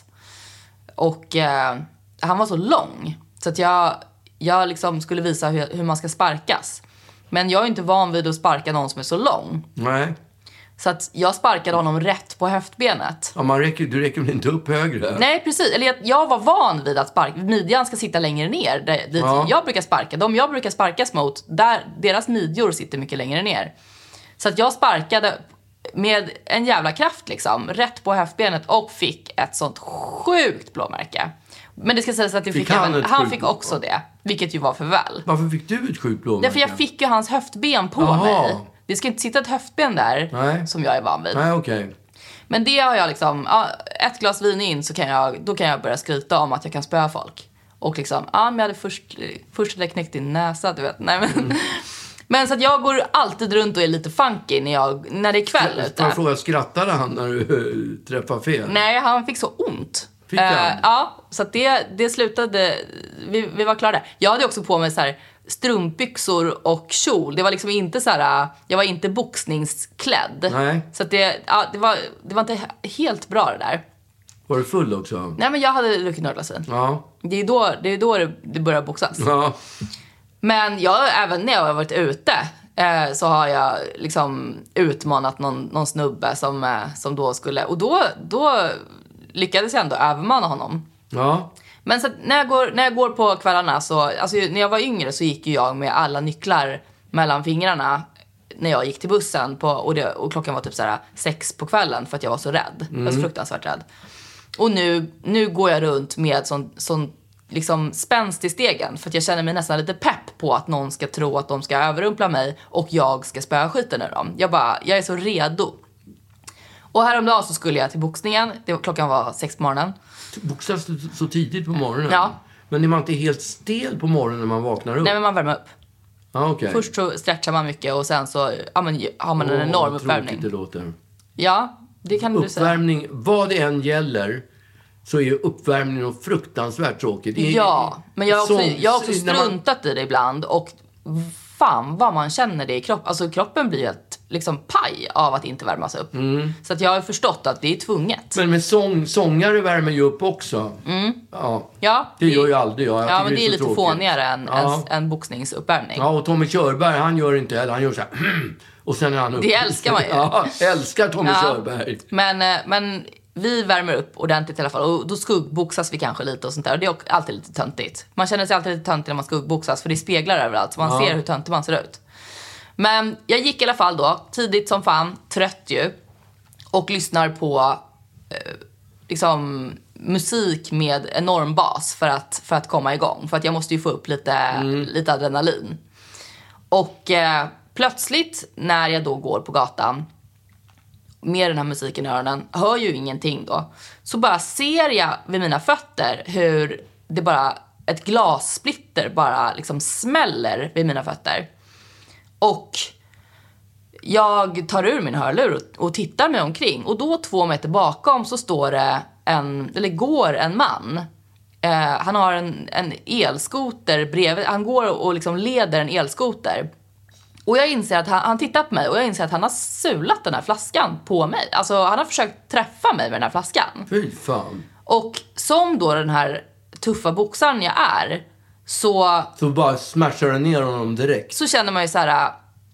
Och han var så lång. Så att jag liksom skulle visa hur man ska sparkas. Men jag är inte van vid att sparka någon som är så lång. Nej. Så att jag sparkade honom rätt på höftbenet. Ja, du räcker väl inte upp högre? Nej, precis. Eller jag var van vid att sparka. Midjan ska sitta längre ner. Dit jag brukar sparka. De jag brukar sparkas mot, deras midjor sitter mycket längre ner. Så att jag sparkade med en jävla kraft liksom. Rätt på höftbenet och fick ett sånt sjukt blåmärke. Men det ska sägas att han fick också det. Vilket ju var för väl. Varför fick du ett sjukt blåmärke? Därför jag fick ju hans höftben på mig. Det ska inte sitta ett höftben där som jag är van vid. Nej, okej. Men det har jag liksom... ett glas vin in så kan jag börja skryta om att jag kan spöa folk. Och liksom, men jag hade först hade jag knäckt din näsa, du vet. Nej, men... Men så att jag går alltid runt och är lite funky när det är kväll ute. Jag frågar, skrattade han när du träffade fel? Nej, han fick så ont. Fick han? Ja, så att det slutade... Vi var klara där. Jag hade också på mig så här strumpbyxor och kjol. Det var liksom inte så här... Jag var inte boxningsklädd. Nej. Så att det var inte helt bra det där. Var du full också? Nej, men jag hade druckit några glas vin. Ja. Det är då det börjar boxas. Ja. Men även när jag har varit ute så har jag liksom utmanat någon snubbe som då skulle... Och då lyckades jag ändå övermanna honom. Ja. Men så när jag går på kvällarna så... Alltså när jag var yngre så gick ju jag med alla nycklar mellan fingrarna när jag gick till bussen. Och klockan var typ så här 6 på kvällen för att jag var så rädd. Jag var så fruktansvärt rädd. Och nu går jag runt med sån liksom spänst i stegen. För att jag känner mig nästan lite pepp på att någon ska tro att de ska överrumpla mig och jag ska spöa skiten ur dem. Jag är så redo. Och häromdagen så skulle jag till boxningen. Klockan var 6 på morgonen. Boxas du så tidigt på morgonen? Ja. Men är man inte helt stel på morgonen när man vaknar upp? Nej, men man värmer upp. Okay. Först så stretchar man mycket och sen så har man en enorm uppvärmning. Det låter. Ja, det kan du säga. Uppvärmning, vad det än gäller, så är ju uppvärmning något fruktansvärt tråkigt. Ja, men jag har också struntat i det ibland. Och fan vad man känner det i kroppen. Alltså kroppen blir ett liksom paj av att inte värmas upp. Så att jag har förstått att det är tvunget. Men med sångare värmer ju upp också. Ja, det gör ju aldrig jag. Ja, men det är lite tråkigt. Fånigare än en boxningsuppvärmning. Ja, och Tommy Körberg, han gör inte heller. Han gör så här. Och sen är han upp. Det älskar man ju. Ja, älskar Tommy Körberg. Men vi värmer upp ordentligt i alla fall. Och då skuggboxas vi kanske lite och sånt där. Och det är alltid lite töntigt. Man känner sig alltid lite töntig när man skuggboxas. För det speglar överallt. Så man ser hur töntig man ser ut. Men jag gick i alla fall då. Tidigt som fan. Trött ju. Och lyssnar på liksom musik med enorm bas. För att komma igång. För att jag måste ju få upp lite adrenalin. Och plötsligt när jag då går på gatan med den här musiken i öronen, hör ju ingenting då. Så bara ser jag vid mina fötter hur det bara, ett glassplitter bara liksom smäller vid mina fötter. Och jag tar ur min hörlur och tittar mig omkring. Och då 2 meter bakom så står det går en man. Han har en elskoter bredvid. Han går och liksom leder en elskoter. Och jag inser att han tittar på mig och jag inser att han har sulat den här flaskan på mig. Alltså han har försökt träffa mig med den här flaskan. Fy fan. Och som då den här tuffa boxaren jag är, så bara smashar den ner honom direkt. Så känner man ju så här,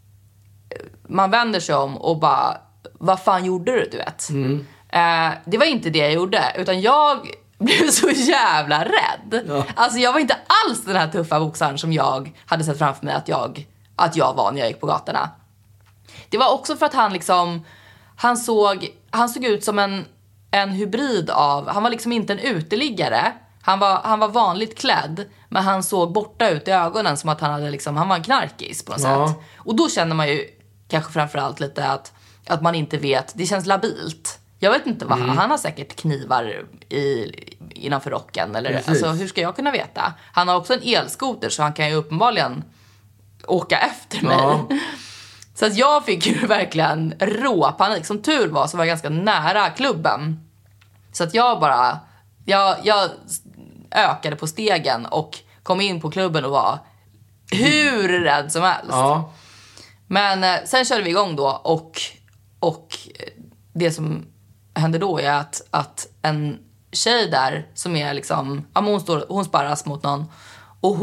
man vänder sig om och bara, vad fan gjorde du vet? Det var inte det jag gjorde, utan jag blev så jävla rädd. Ja. Alltså jag var inte alls den här tuffa boxaren som jag hade sett framför mig att jag var när jag gick på gatorna. Det var också för att han såg ut som en hybrid av, han var liksom inte en uteliggare, Han var vanligt klädd, men han såg borta ut i ögonen som att han hade liksom, han var en knarkis på något sätt. Och då känner man ju kanske framförallt lite att man inte vet, det känns labilt. Jag vet inte vad han har säkert knivar innanför rocken eller alltså, hur ska jag kunna veta? Han har också en elskoter så han kan ju uppenbarligen åka efter mig. Ja. Så att jag fick ju verkligen råpanik. Som tur var så var jag ganska nära klubben. Så att jag ökade på stegen och kom in på klubben och var hur rädd som helst. Ja. Men sen körde vi igång då och det som hände då är att en tjej där som är liksom, hon sparras mot någon och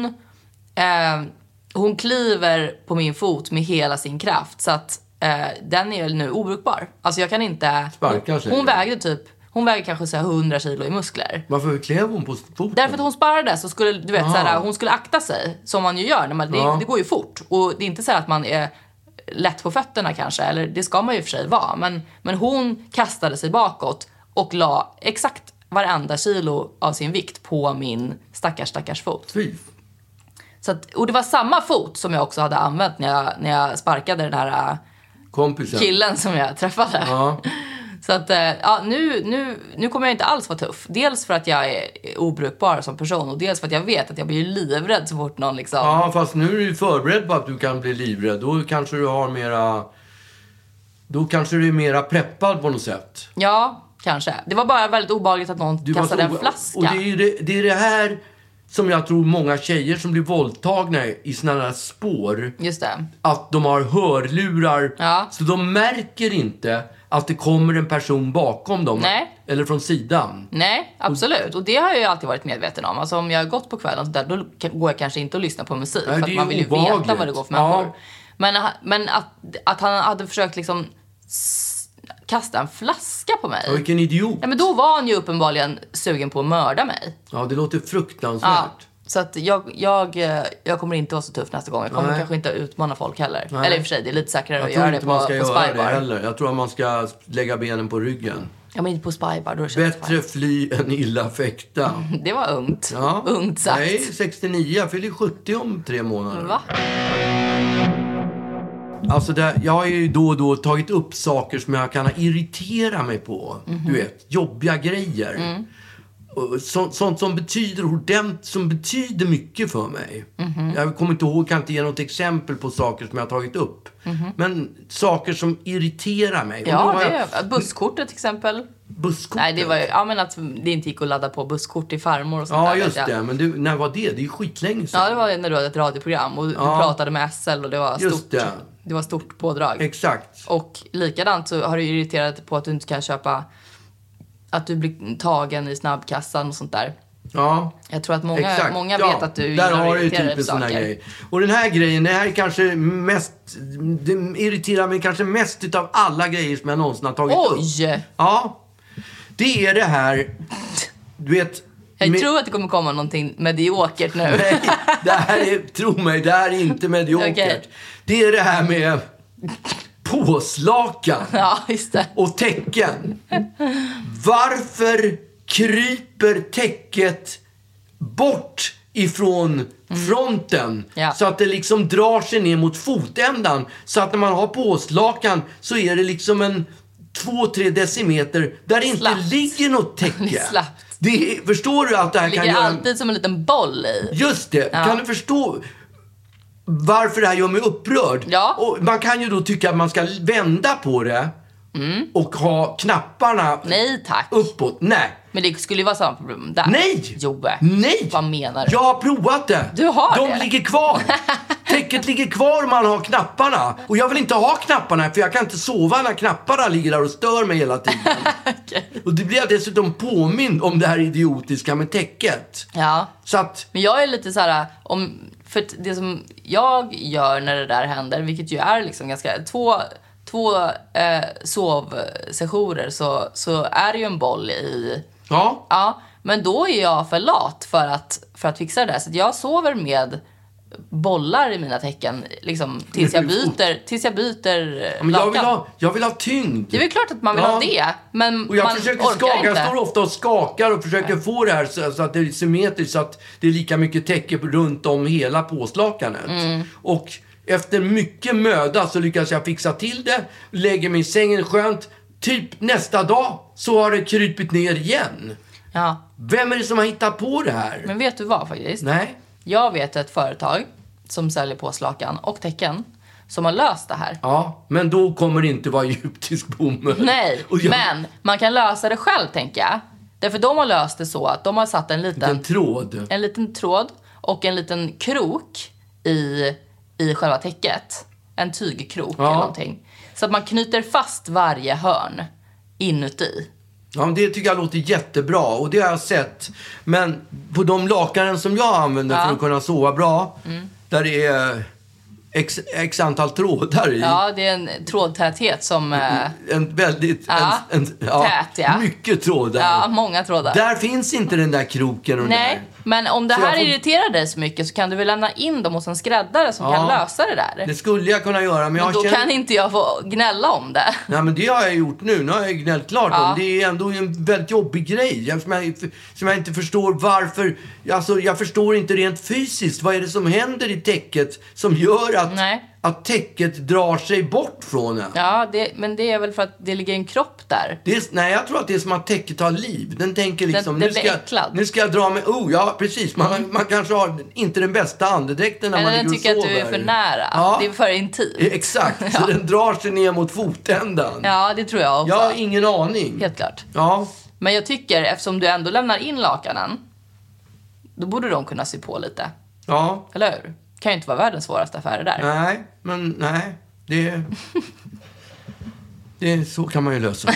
hon kliver på min fot med hela sin kraft så att den är nu obrukbar. Alltså jag kan inte sparka sig. Hon väger kanske så här 100 kilo i muskler. Varför klev hon på foten? Därför att hon sparrade så skulle du vet så här, hon skulle akta sig som man ju gör när man, det går ju fort och det är inte så att man är lätt på fötterna kanske, eller det ska man ju för sig vara, men hon kastade sig bakåt och la exakt varenda kilo av sin vikt på min stackars fot. Fy. Så att, och det var samma fot som jag också hade använt när jag sparkade den här kompisen, killen som jag träffade. Ja. Så att nu kommer jag inte alls vara tuff. Dels för att jag är obrukbar som person och dels för att jag vet att jag blir livrädd så fort någon liksom... Ja, fast nu är du förberedd på att du kan bli livrädd. Då kanske du har mera... Då kanske du är mera preppad på något sätt. Ja, kanske. Det var bara väldigt obehagligt att någon kastade en flaska. Och det är det här som jag tror många tjejer som blir våldtagna i såna här spår. Just det. Att de har hörlurar. Ja. Så de märker inte att det kommer en person bakom dem. Nej. Eller från sidan. Nej, absolut. Och det har jag ju alltid varit medveten om. Alltså om jag har gått på kvällen där, då går jag kanske inte att lyssna på musik. Nej, för att man vill ju veta vad det går för människor. Men att han hade försökt liksom kasta en flaska på mig. Ja, vilken idiot. Ja, men då var han ju uppenbarligen sugen på att mörda mig. Ja, det låter fruktansvärt. Ja, så att jag kommer inte vara så tuff nästa gång. Jag kommer kanske inte utmana folk heller. Nej. Eller i och för sig, det är lite säkrare att göra det på Spybar. Jag tror inte man ska göra det heller. Jag tror att man ska lägga benen på ryggen. Ja, men inte på Spybar. Då bättre fly än illa fäkta. Det var ungt. Ja. Ungt sagt. Nej, 69. Jag fyller 70 om 3 månader. Va? Alltså jag har ju då och då tagit upp saker som jag kan irritera mig på. Du vet, jobbiga grejer. Sånt som betyder mycket för mig. Jag kommer inte ihåg, kan inte ge något exempel på saker som jag har tagit upp. Men saker som irriterar mig. Ja, busskortet till exempel. Busskortet? Nej, det var ju, men att det inte gick att ladda på busskort till farmor och sånt där. Ja, just det. Men när var det? Det är ju skitlänge sedan. Ja, det var när du hade ett radioprogram och du pratade med SL och det var stort. Det var stort pådrag. Exakt. Och likadant så har du irriterat på att du inte kan köpa, att du blir tagen i snabbkassan och sånt där. Ja. Jag tror att många vet att du där har du typ en sån här grej. Och den här grejen, det här är kanske mest, det irriterar mig kanske mest utav alla grejer som jag någonsin har tagit upp. Oj! Ja. Det är det här, du vet. Jag tror att det kommer komma någonting mediokert nu. Nej, tro mig, det här är inte mediokert. Okay. Det är det här med påslakan. Ja, just det. Och täcken. Varför kryper täcket bort ifrån fronten så att det liksom drar sig ner mot fotändan, så att när man har påslakan så är det liksom en 2-3 decimeter där det inte ligger något täcke. Förstår du att det här ligger kan göra... alltid som en liten boll i. Just det. Ja. Kan du förstå varför det här gör mig upprörd? Ja. Och man kan ju då tycka att man ska vända på det och ha knapparna uppåt. Nej. Men det skulle ju vara samma problem där. Nej! Nej! Vad menar du? Jag har provat det. Du har De ligger kvar. Täcket ligger kvar om man har knapparna. Och jag vill inte ha knapparna, för jag kan inte sova när knapparna ligger där och stör mig hela tiden. Okay. Och det blir jag dessutom påmind om det här idiotiska med täcket. Ja. Så att... Men jag är lite så här, för det som jag gör när det där händer, vilket ju är liksom ganska... Två sovsessioner så är det ju en boll i... Ja. Ja, men då är jag för lat för att fixa det där. Så jag sover med bollar i mina täcken liksom, tills jag byter Men lakan. jag vill ha tyngd. Det är väl klart att man vill ha det, men och jag man försöker orkar skaka. inte. Jag står ofta och skakar och försöker få det här så att det är symmetriskt, så att det är lika mycket täcke runt om hela påslakanet. Och efter mycket möda så lyckas jag fixa till det, lägger mig i sängen skönt. Typ nästa dag så har det krypit ner igen. Ja. Vem är det som har hittat på det här? Men vet du vad faktiskt? Nej. Jag vet ett företag som säljer påslakan och täcken som har löst det här. Ja, men då kommer det inte vara egyptisk bomull. Nej, men man kan lösa det själv, tänker jag. Därför de har löst det så att de har satt en liten tråd och en liten krok i själva täcket. En tygkrok eller någonting. Så att man knyter fast varje hörn inuti. Ja, men det tycker jag låter jättebra, och det har jag sett. Men på de lakanen som jag använder för att kunna sova bra, där det är x antal trådar i. Ja, det är en trådtäthet som... En väldigt... tät, mycket trådar. Ja, många trådar. Där finns inte den där kroken och Nej, men om det så här irriterar dig så mycket så kan du väl lämna in dem hos en skräddare som kan lösa det där. Det skulle jag kunna göra, men då kan inte jag få gnälla om det. Nej, men det har jag gjort nu. Nu har jag gnällt klart om. Det är ändå en väldigt jobbig grej som jag inte förstår varför. Alltså, jag förstår inte rent fysiskt. Vad är det som händer i täcket som gör att täcket drar sig bort från en? Ja, men det är väl för att det ligger en kropp där. Nej, jag tror att det är som att täcket har liv. Den tänker liksom, nu ska jag dra mig... ja, precis. Man kanske har inte den bästa andedräkten när man ligger och sover. Eller den tycker att du är för nära. Ja. Det är för intimt. Exakt, så den drar sig ner mot fotändan. Ja, det tror jag också. Jag har ingen aning. Helt klart. Ja. Men jag tycker, eftersom du ändå lämnar in lakanen, då borde de kunna sy på lite. Ja. Eller hur? Kan ju inte vara världens svåraste affär där. Nej. Det så kan man ju lösa.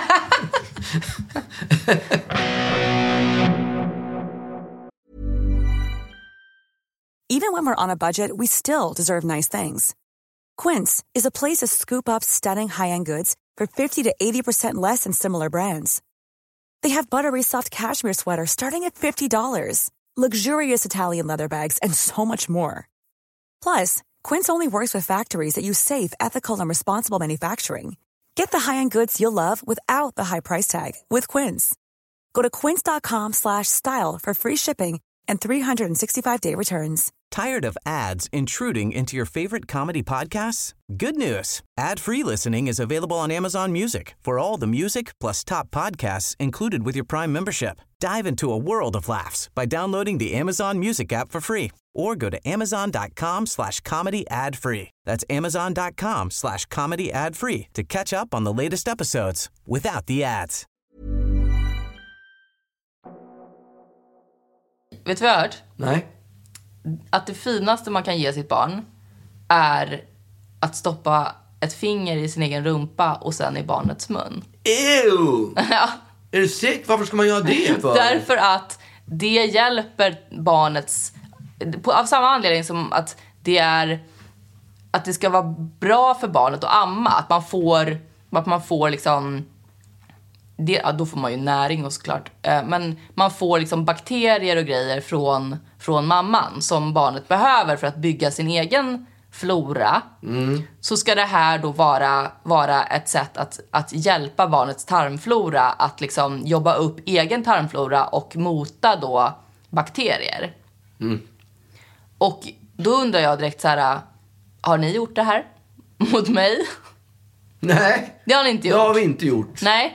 Even when we're on a budget, we still deserve nice things. Quince is a place to scoop up stunning high-end goods for 50 to 80% less than similar brands. They have buttery soft cashmere sweaters starting at $50, luxurious Italian leather bags, and so much more. Plus, Quince only works with factories that use safe, ethical, and responsible manufacturing. Get the high-end goods you'll love without the high price tag with Quince. Go to quince.com/style for free shipping and 365-day returns. Tired of ads intruding into your favorite comedy podcasts? Good news. Ad-free listening is available on Amazon Music for all the music plus top podcasts included with your Prime membership. Dive into a world of laughs by downloading the Amazon Music app for free or go to amazon.com/comedy ad-free. That's amazon.com/comedy ad-free to catch up on the latest episodes without the ads. Vet du vad jag har hört? Nej. Att det finaste man kan ge sitt barn är att stoppa ett finger i sin egen rumpa och sen i barnets mun. Ew! Ja. Är du säker? Varför ska man göra det för? Därför att det hjälper barnets... Av samma anledning som att det ska vara bra för barnet att amma. Att man får liksom... då får man ju näring och såklart. Men man får liksom bakterier och grejer från mamman som barnet behöver för att bygga sin egen flora. Så ska det här då vara ett sätt att hjälpa barnets tarmflora att liksom jobba upp egen tarmflora och mota då bakterier. Och då undrar jag direkt så här: har ni gjort det här mot mig? Nej. Det har ni inte gjort. Det har vi inte gjort. Nej.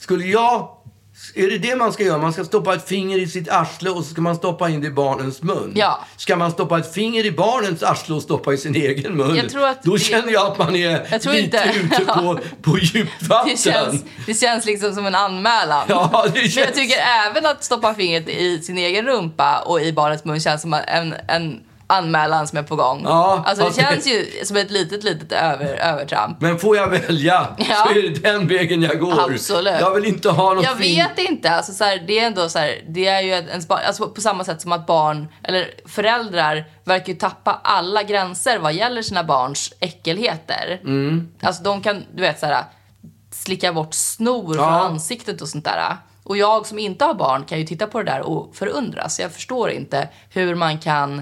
Är det man ska göra? Man ska stoppa ett finger i sitt arsle och så ska man stoppa in det i barnens mun. Ja. Ska man stoppa ett finger i barnens arsle och stoppa i sin egen mun? Jag tror att känner jag att man är lite ute på djupt vatten. Det känns liksom som en anmälan. Ja, det känns... Men jag tycker även att stoppa fingret i sin egen rumpa och i barnets mun känns som en anmälan som är på gång. Ja, alltså det känns ju som ett litet övertramp. Men får jag välja så är det den vägen jag går. Absolut. Jag vill inte ha något. Jag vet inte. Alltså, så här, det är ändå så här, det är ju alltså, på samma sätt som att barn eller föräldrar verkar ju tappa alla gränser vad gäller sina barns äckelheter. Alltså de kan, du vet så här, slicka bort snor från ansiktet och sånt där. Och jag som inte har barn kan ju titta på det där och förundras. Jag förstår inte hur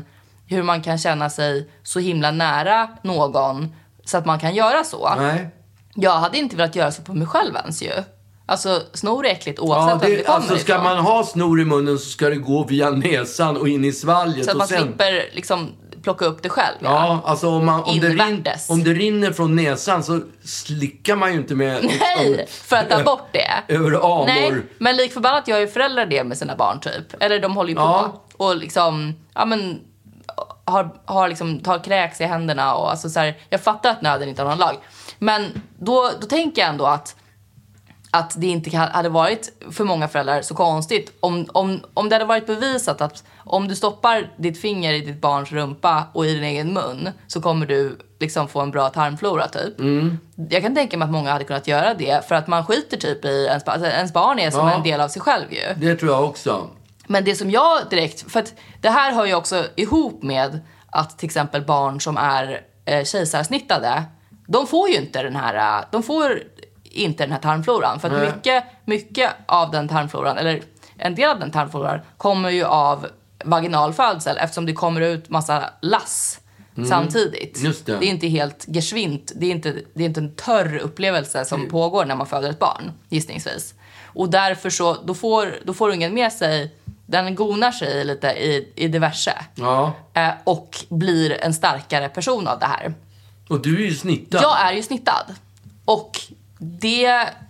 hur man kan känna sig så himla nära någon så att man kan göra så. Nej. Jag hade inte velat göra så på mig själv ens ju. Alltså, snor är äckligt oavsett det alltså, ska man ha snor i munnen så ska det gå via näsan och in i svalget. Så att man och sen slipper liksom plocka upp det själv. Ja, alltså om det rinner från näsan så slickar man ju inte med... Nej, för att ta bort det. Över amor. Nej, men likförbannat gör ju föräldrar det med sina barn typ. Eller de håller ju på och liksom, ja men... Har liksom, tar kräks i händerna och alltså så här, jag fattar att nöden inte har någon lag. Men då tänker jag ändå att det inte hade varit för många föräldrar så konstigt om det hade varit bevisat att om du stoppar ditt finger i ditt barns rumpa och i din egen mun så kommer du liksom få en bra tarmflora typ. Jag kan tänka mig att många hade kunnat göra det för att man skiter typ i ens barn är som en del av sig själv ju. Det tror jag också. Men det som jag direkt, för att det här hör ju också ihop med att till exempel barn som är kejsarsnittade, de får ju inte den här tarmfloran. För att mycket av den tarmfloran, eller en del av den tarmfloran, kommer ju av vaginalfödsel eftersom det kommer ut massa lass samtidigt. Just det. Det är inte helt geschwint, det är inte en törr upplevelse som pågår när man föder ett barn, gissningsvis. Och därför så, då får ungen med sig, den gonar sig lite i diverse. Ja. Och blir en starkare person av det här. Och du är ju snittad. Jag är ju snittad. Och det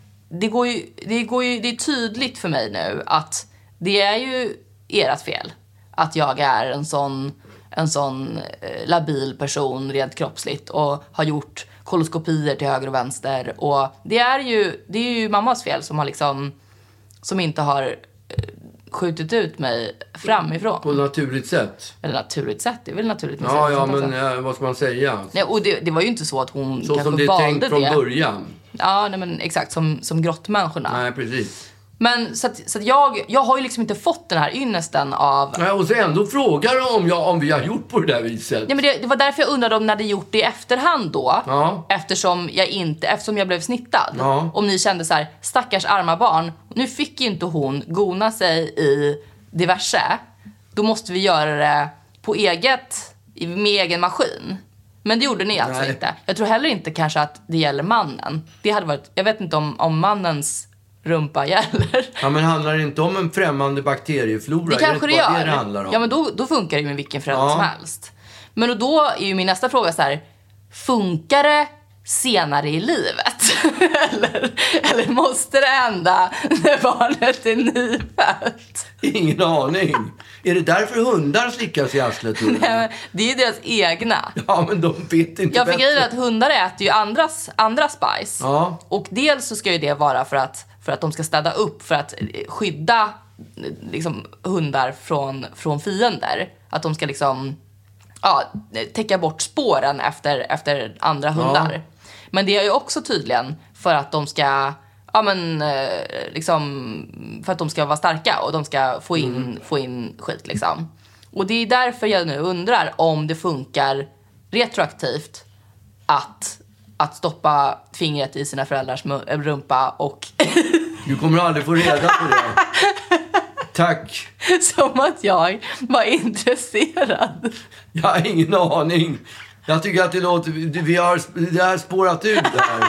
är tydligt för mig nu att det är ju ert fel att jag är en sån labil person rent kroppsligt och har gjort koloskopier till höger och vänster. Och det är ju mammas fel som inte har skjutit ut mig framifrån. På naturligt sätt. Eller naturligt sätt, det är väl naturligt. Ja, men vad ska man säga? Nej, och det var ju inte så att hon så kanske som det är tänkt från början. Ja, nej, men exakt, som grottmänniskorna. Nej, precis. Men så att jag har ju liksom inte fått den här ynnesten av... Nej, och så ändå frågar om vi har gjort på det där viset. Ja, men det var därför jag undrade om när det gjort det i efterhand då. Ja. Eftersom jag blev snittad. Ja. Om ni kände så här, stackars arma barn. Nu fick ju inte hon gona sig i diverse. Då måste vi göra det med egen maskin. Men det gjorde ni alltså inte. Jag tror heller inte kanske att det gäller mannen. Det hade varit, jag vet inte om mannens rumpa gäller. Ja, men handlar det inte om en främmande bakterieflora? Det kanske det gör. Det handlar om? Ja, men då funkar det med vilken förälder som helst. Men då är ju min nästa fråga så här: funkar det senare i livet? eller måste det hända när barnet är nyfött? Ingen aning. Är det därför hundar slickas i arslet? Nej, det är ju deras egna. Ja, men de vet inte jag fick reda att hundar äter ju andras bajs. Ja. Och dels så ska ju det vara för att de ska städa upp, för att skydda liksom hundar från fiender. Att de ska liksom täcka bort spåren efter andra hundar. Ja. Men det är ju också tydligen för att de ska för att de ska vara starka och de ska få in skit liksom. Och det är därför jag nu undrar om det funkar retroaktivt att stoppa fingret i sina föräldrars rumpa och... Du kommer aldrig få reda på det. Tack. Som att jag var intresserad. Jag har ingen aning. Jag tycker att det har spårat ut där.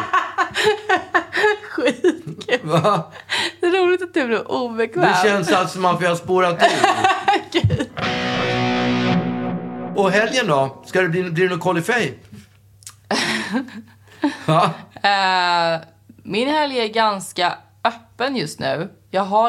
Skitkul. Va? Det är roligt att du blir obekväm. Det känns alltså som att vi har spårat ut. Okay. Och helgen då? Ska det bli något kolifej? Min helg är ganska öppen just nu. Jag har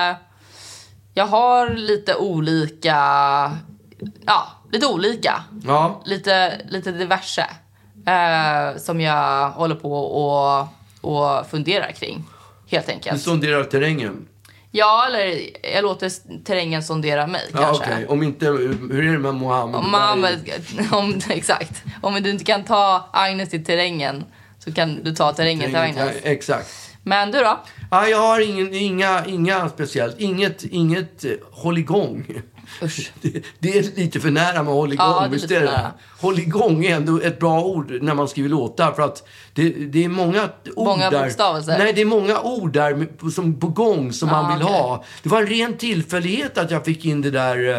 lite olika... Ja, lite olika. Ja. Lite diverse. Som jag håller på och funderar kring. Helt enkelt. Du sonderar terrängen? Ja, eller jag låter terrängen sondera mig kanske. Okay. Om inte, hur är det med Mohammed? Exakt. Om du inte kan ta Agnes till terrängen så kan du ta terrängen till Agnes. Exakt. Men du då? Ja, jag har inga speciellt. Inget håll igång. Det är lite för nära med håll igång. Ja, det är lite för nära. Håll igång är ändå ett bra ord när man skriver låtar. För att det är många ord många där. Bokstavelser. Nej, det är många ord där som på gång som man vill ha. Det var en ren tillfällighet att jag fick in det där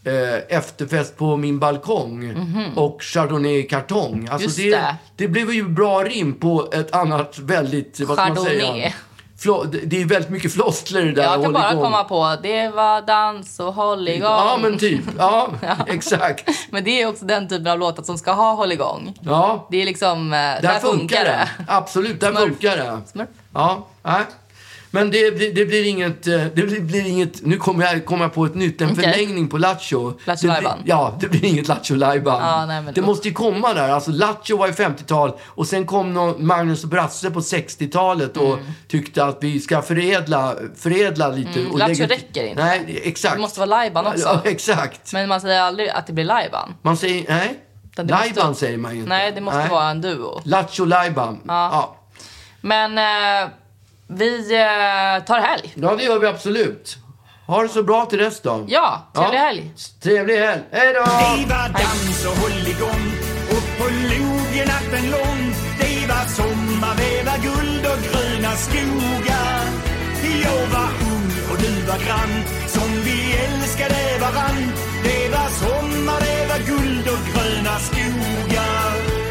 efterfest på min balkong och Chardonnay i kartong. Alltså Just det blev ju bra rim på ett annat väldigt, vad ska man säga? Chardonnay. Det är väldigt mycket floskler där. Jag kan bara komma på, det var dans och håll igång. Ja, men typ. Ja, exakt. Men det är också den typen av låtar som ska ha håll igång. Ja. Det är liksom, där funkar det. Absolut, där funkar det. Smurf. Ja, nej. Men det blir inget, nu kommer jag på ett nytt, en förlängning på Lattjo. Lattjo Lajban. Ja, det blir inget Lattjo Lajban. Ja, nej, men det måste ju komma där. Alltså Lattjo var i 50-tal och sen kom Magnus och Brasse på 60-talet och tyckte att vi ska förädla lite. Lattjo räcker inte. Nej, exakt. Det måste vara Lajban också. Ja, exakt. Men man säger aldrig att det blir Lajban. Man säger, nej. Lajban säger man ju inte. Nej, det måste vara en duo. Lattjo Lajban. Ja. Men vi tar helg. Ja, det gör vi absolut. Ha det så bra till dess då. Ja, trevlig helg. Trevlig helg. Hej då! Det var dans och håll igång och på logen natten lång. Det var sommar, det var guld och gröna skogar. Jag var ung och du var grann, som vi älskade varann. Det var sommar, det var guld och gröna skogar.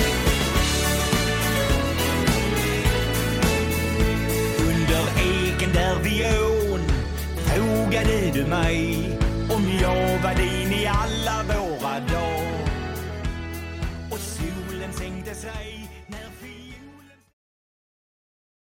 Eken där vid ån frågade du mig om jag var din i alla våra dagar. Och solen sänkte sig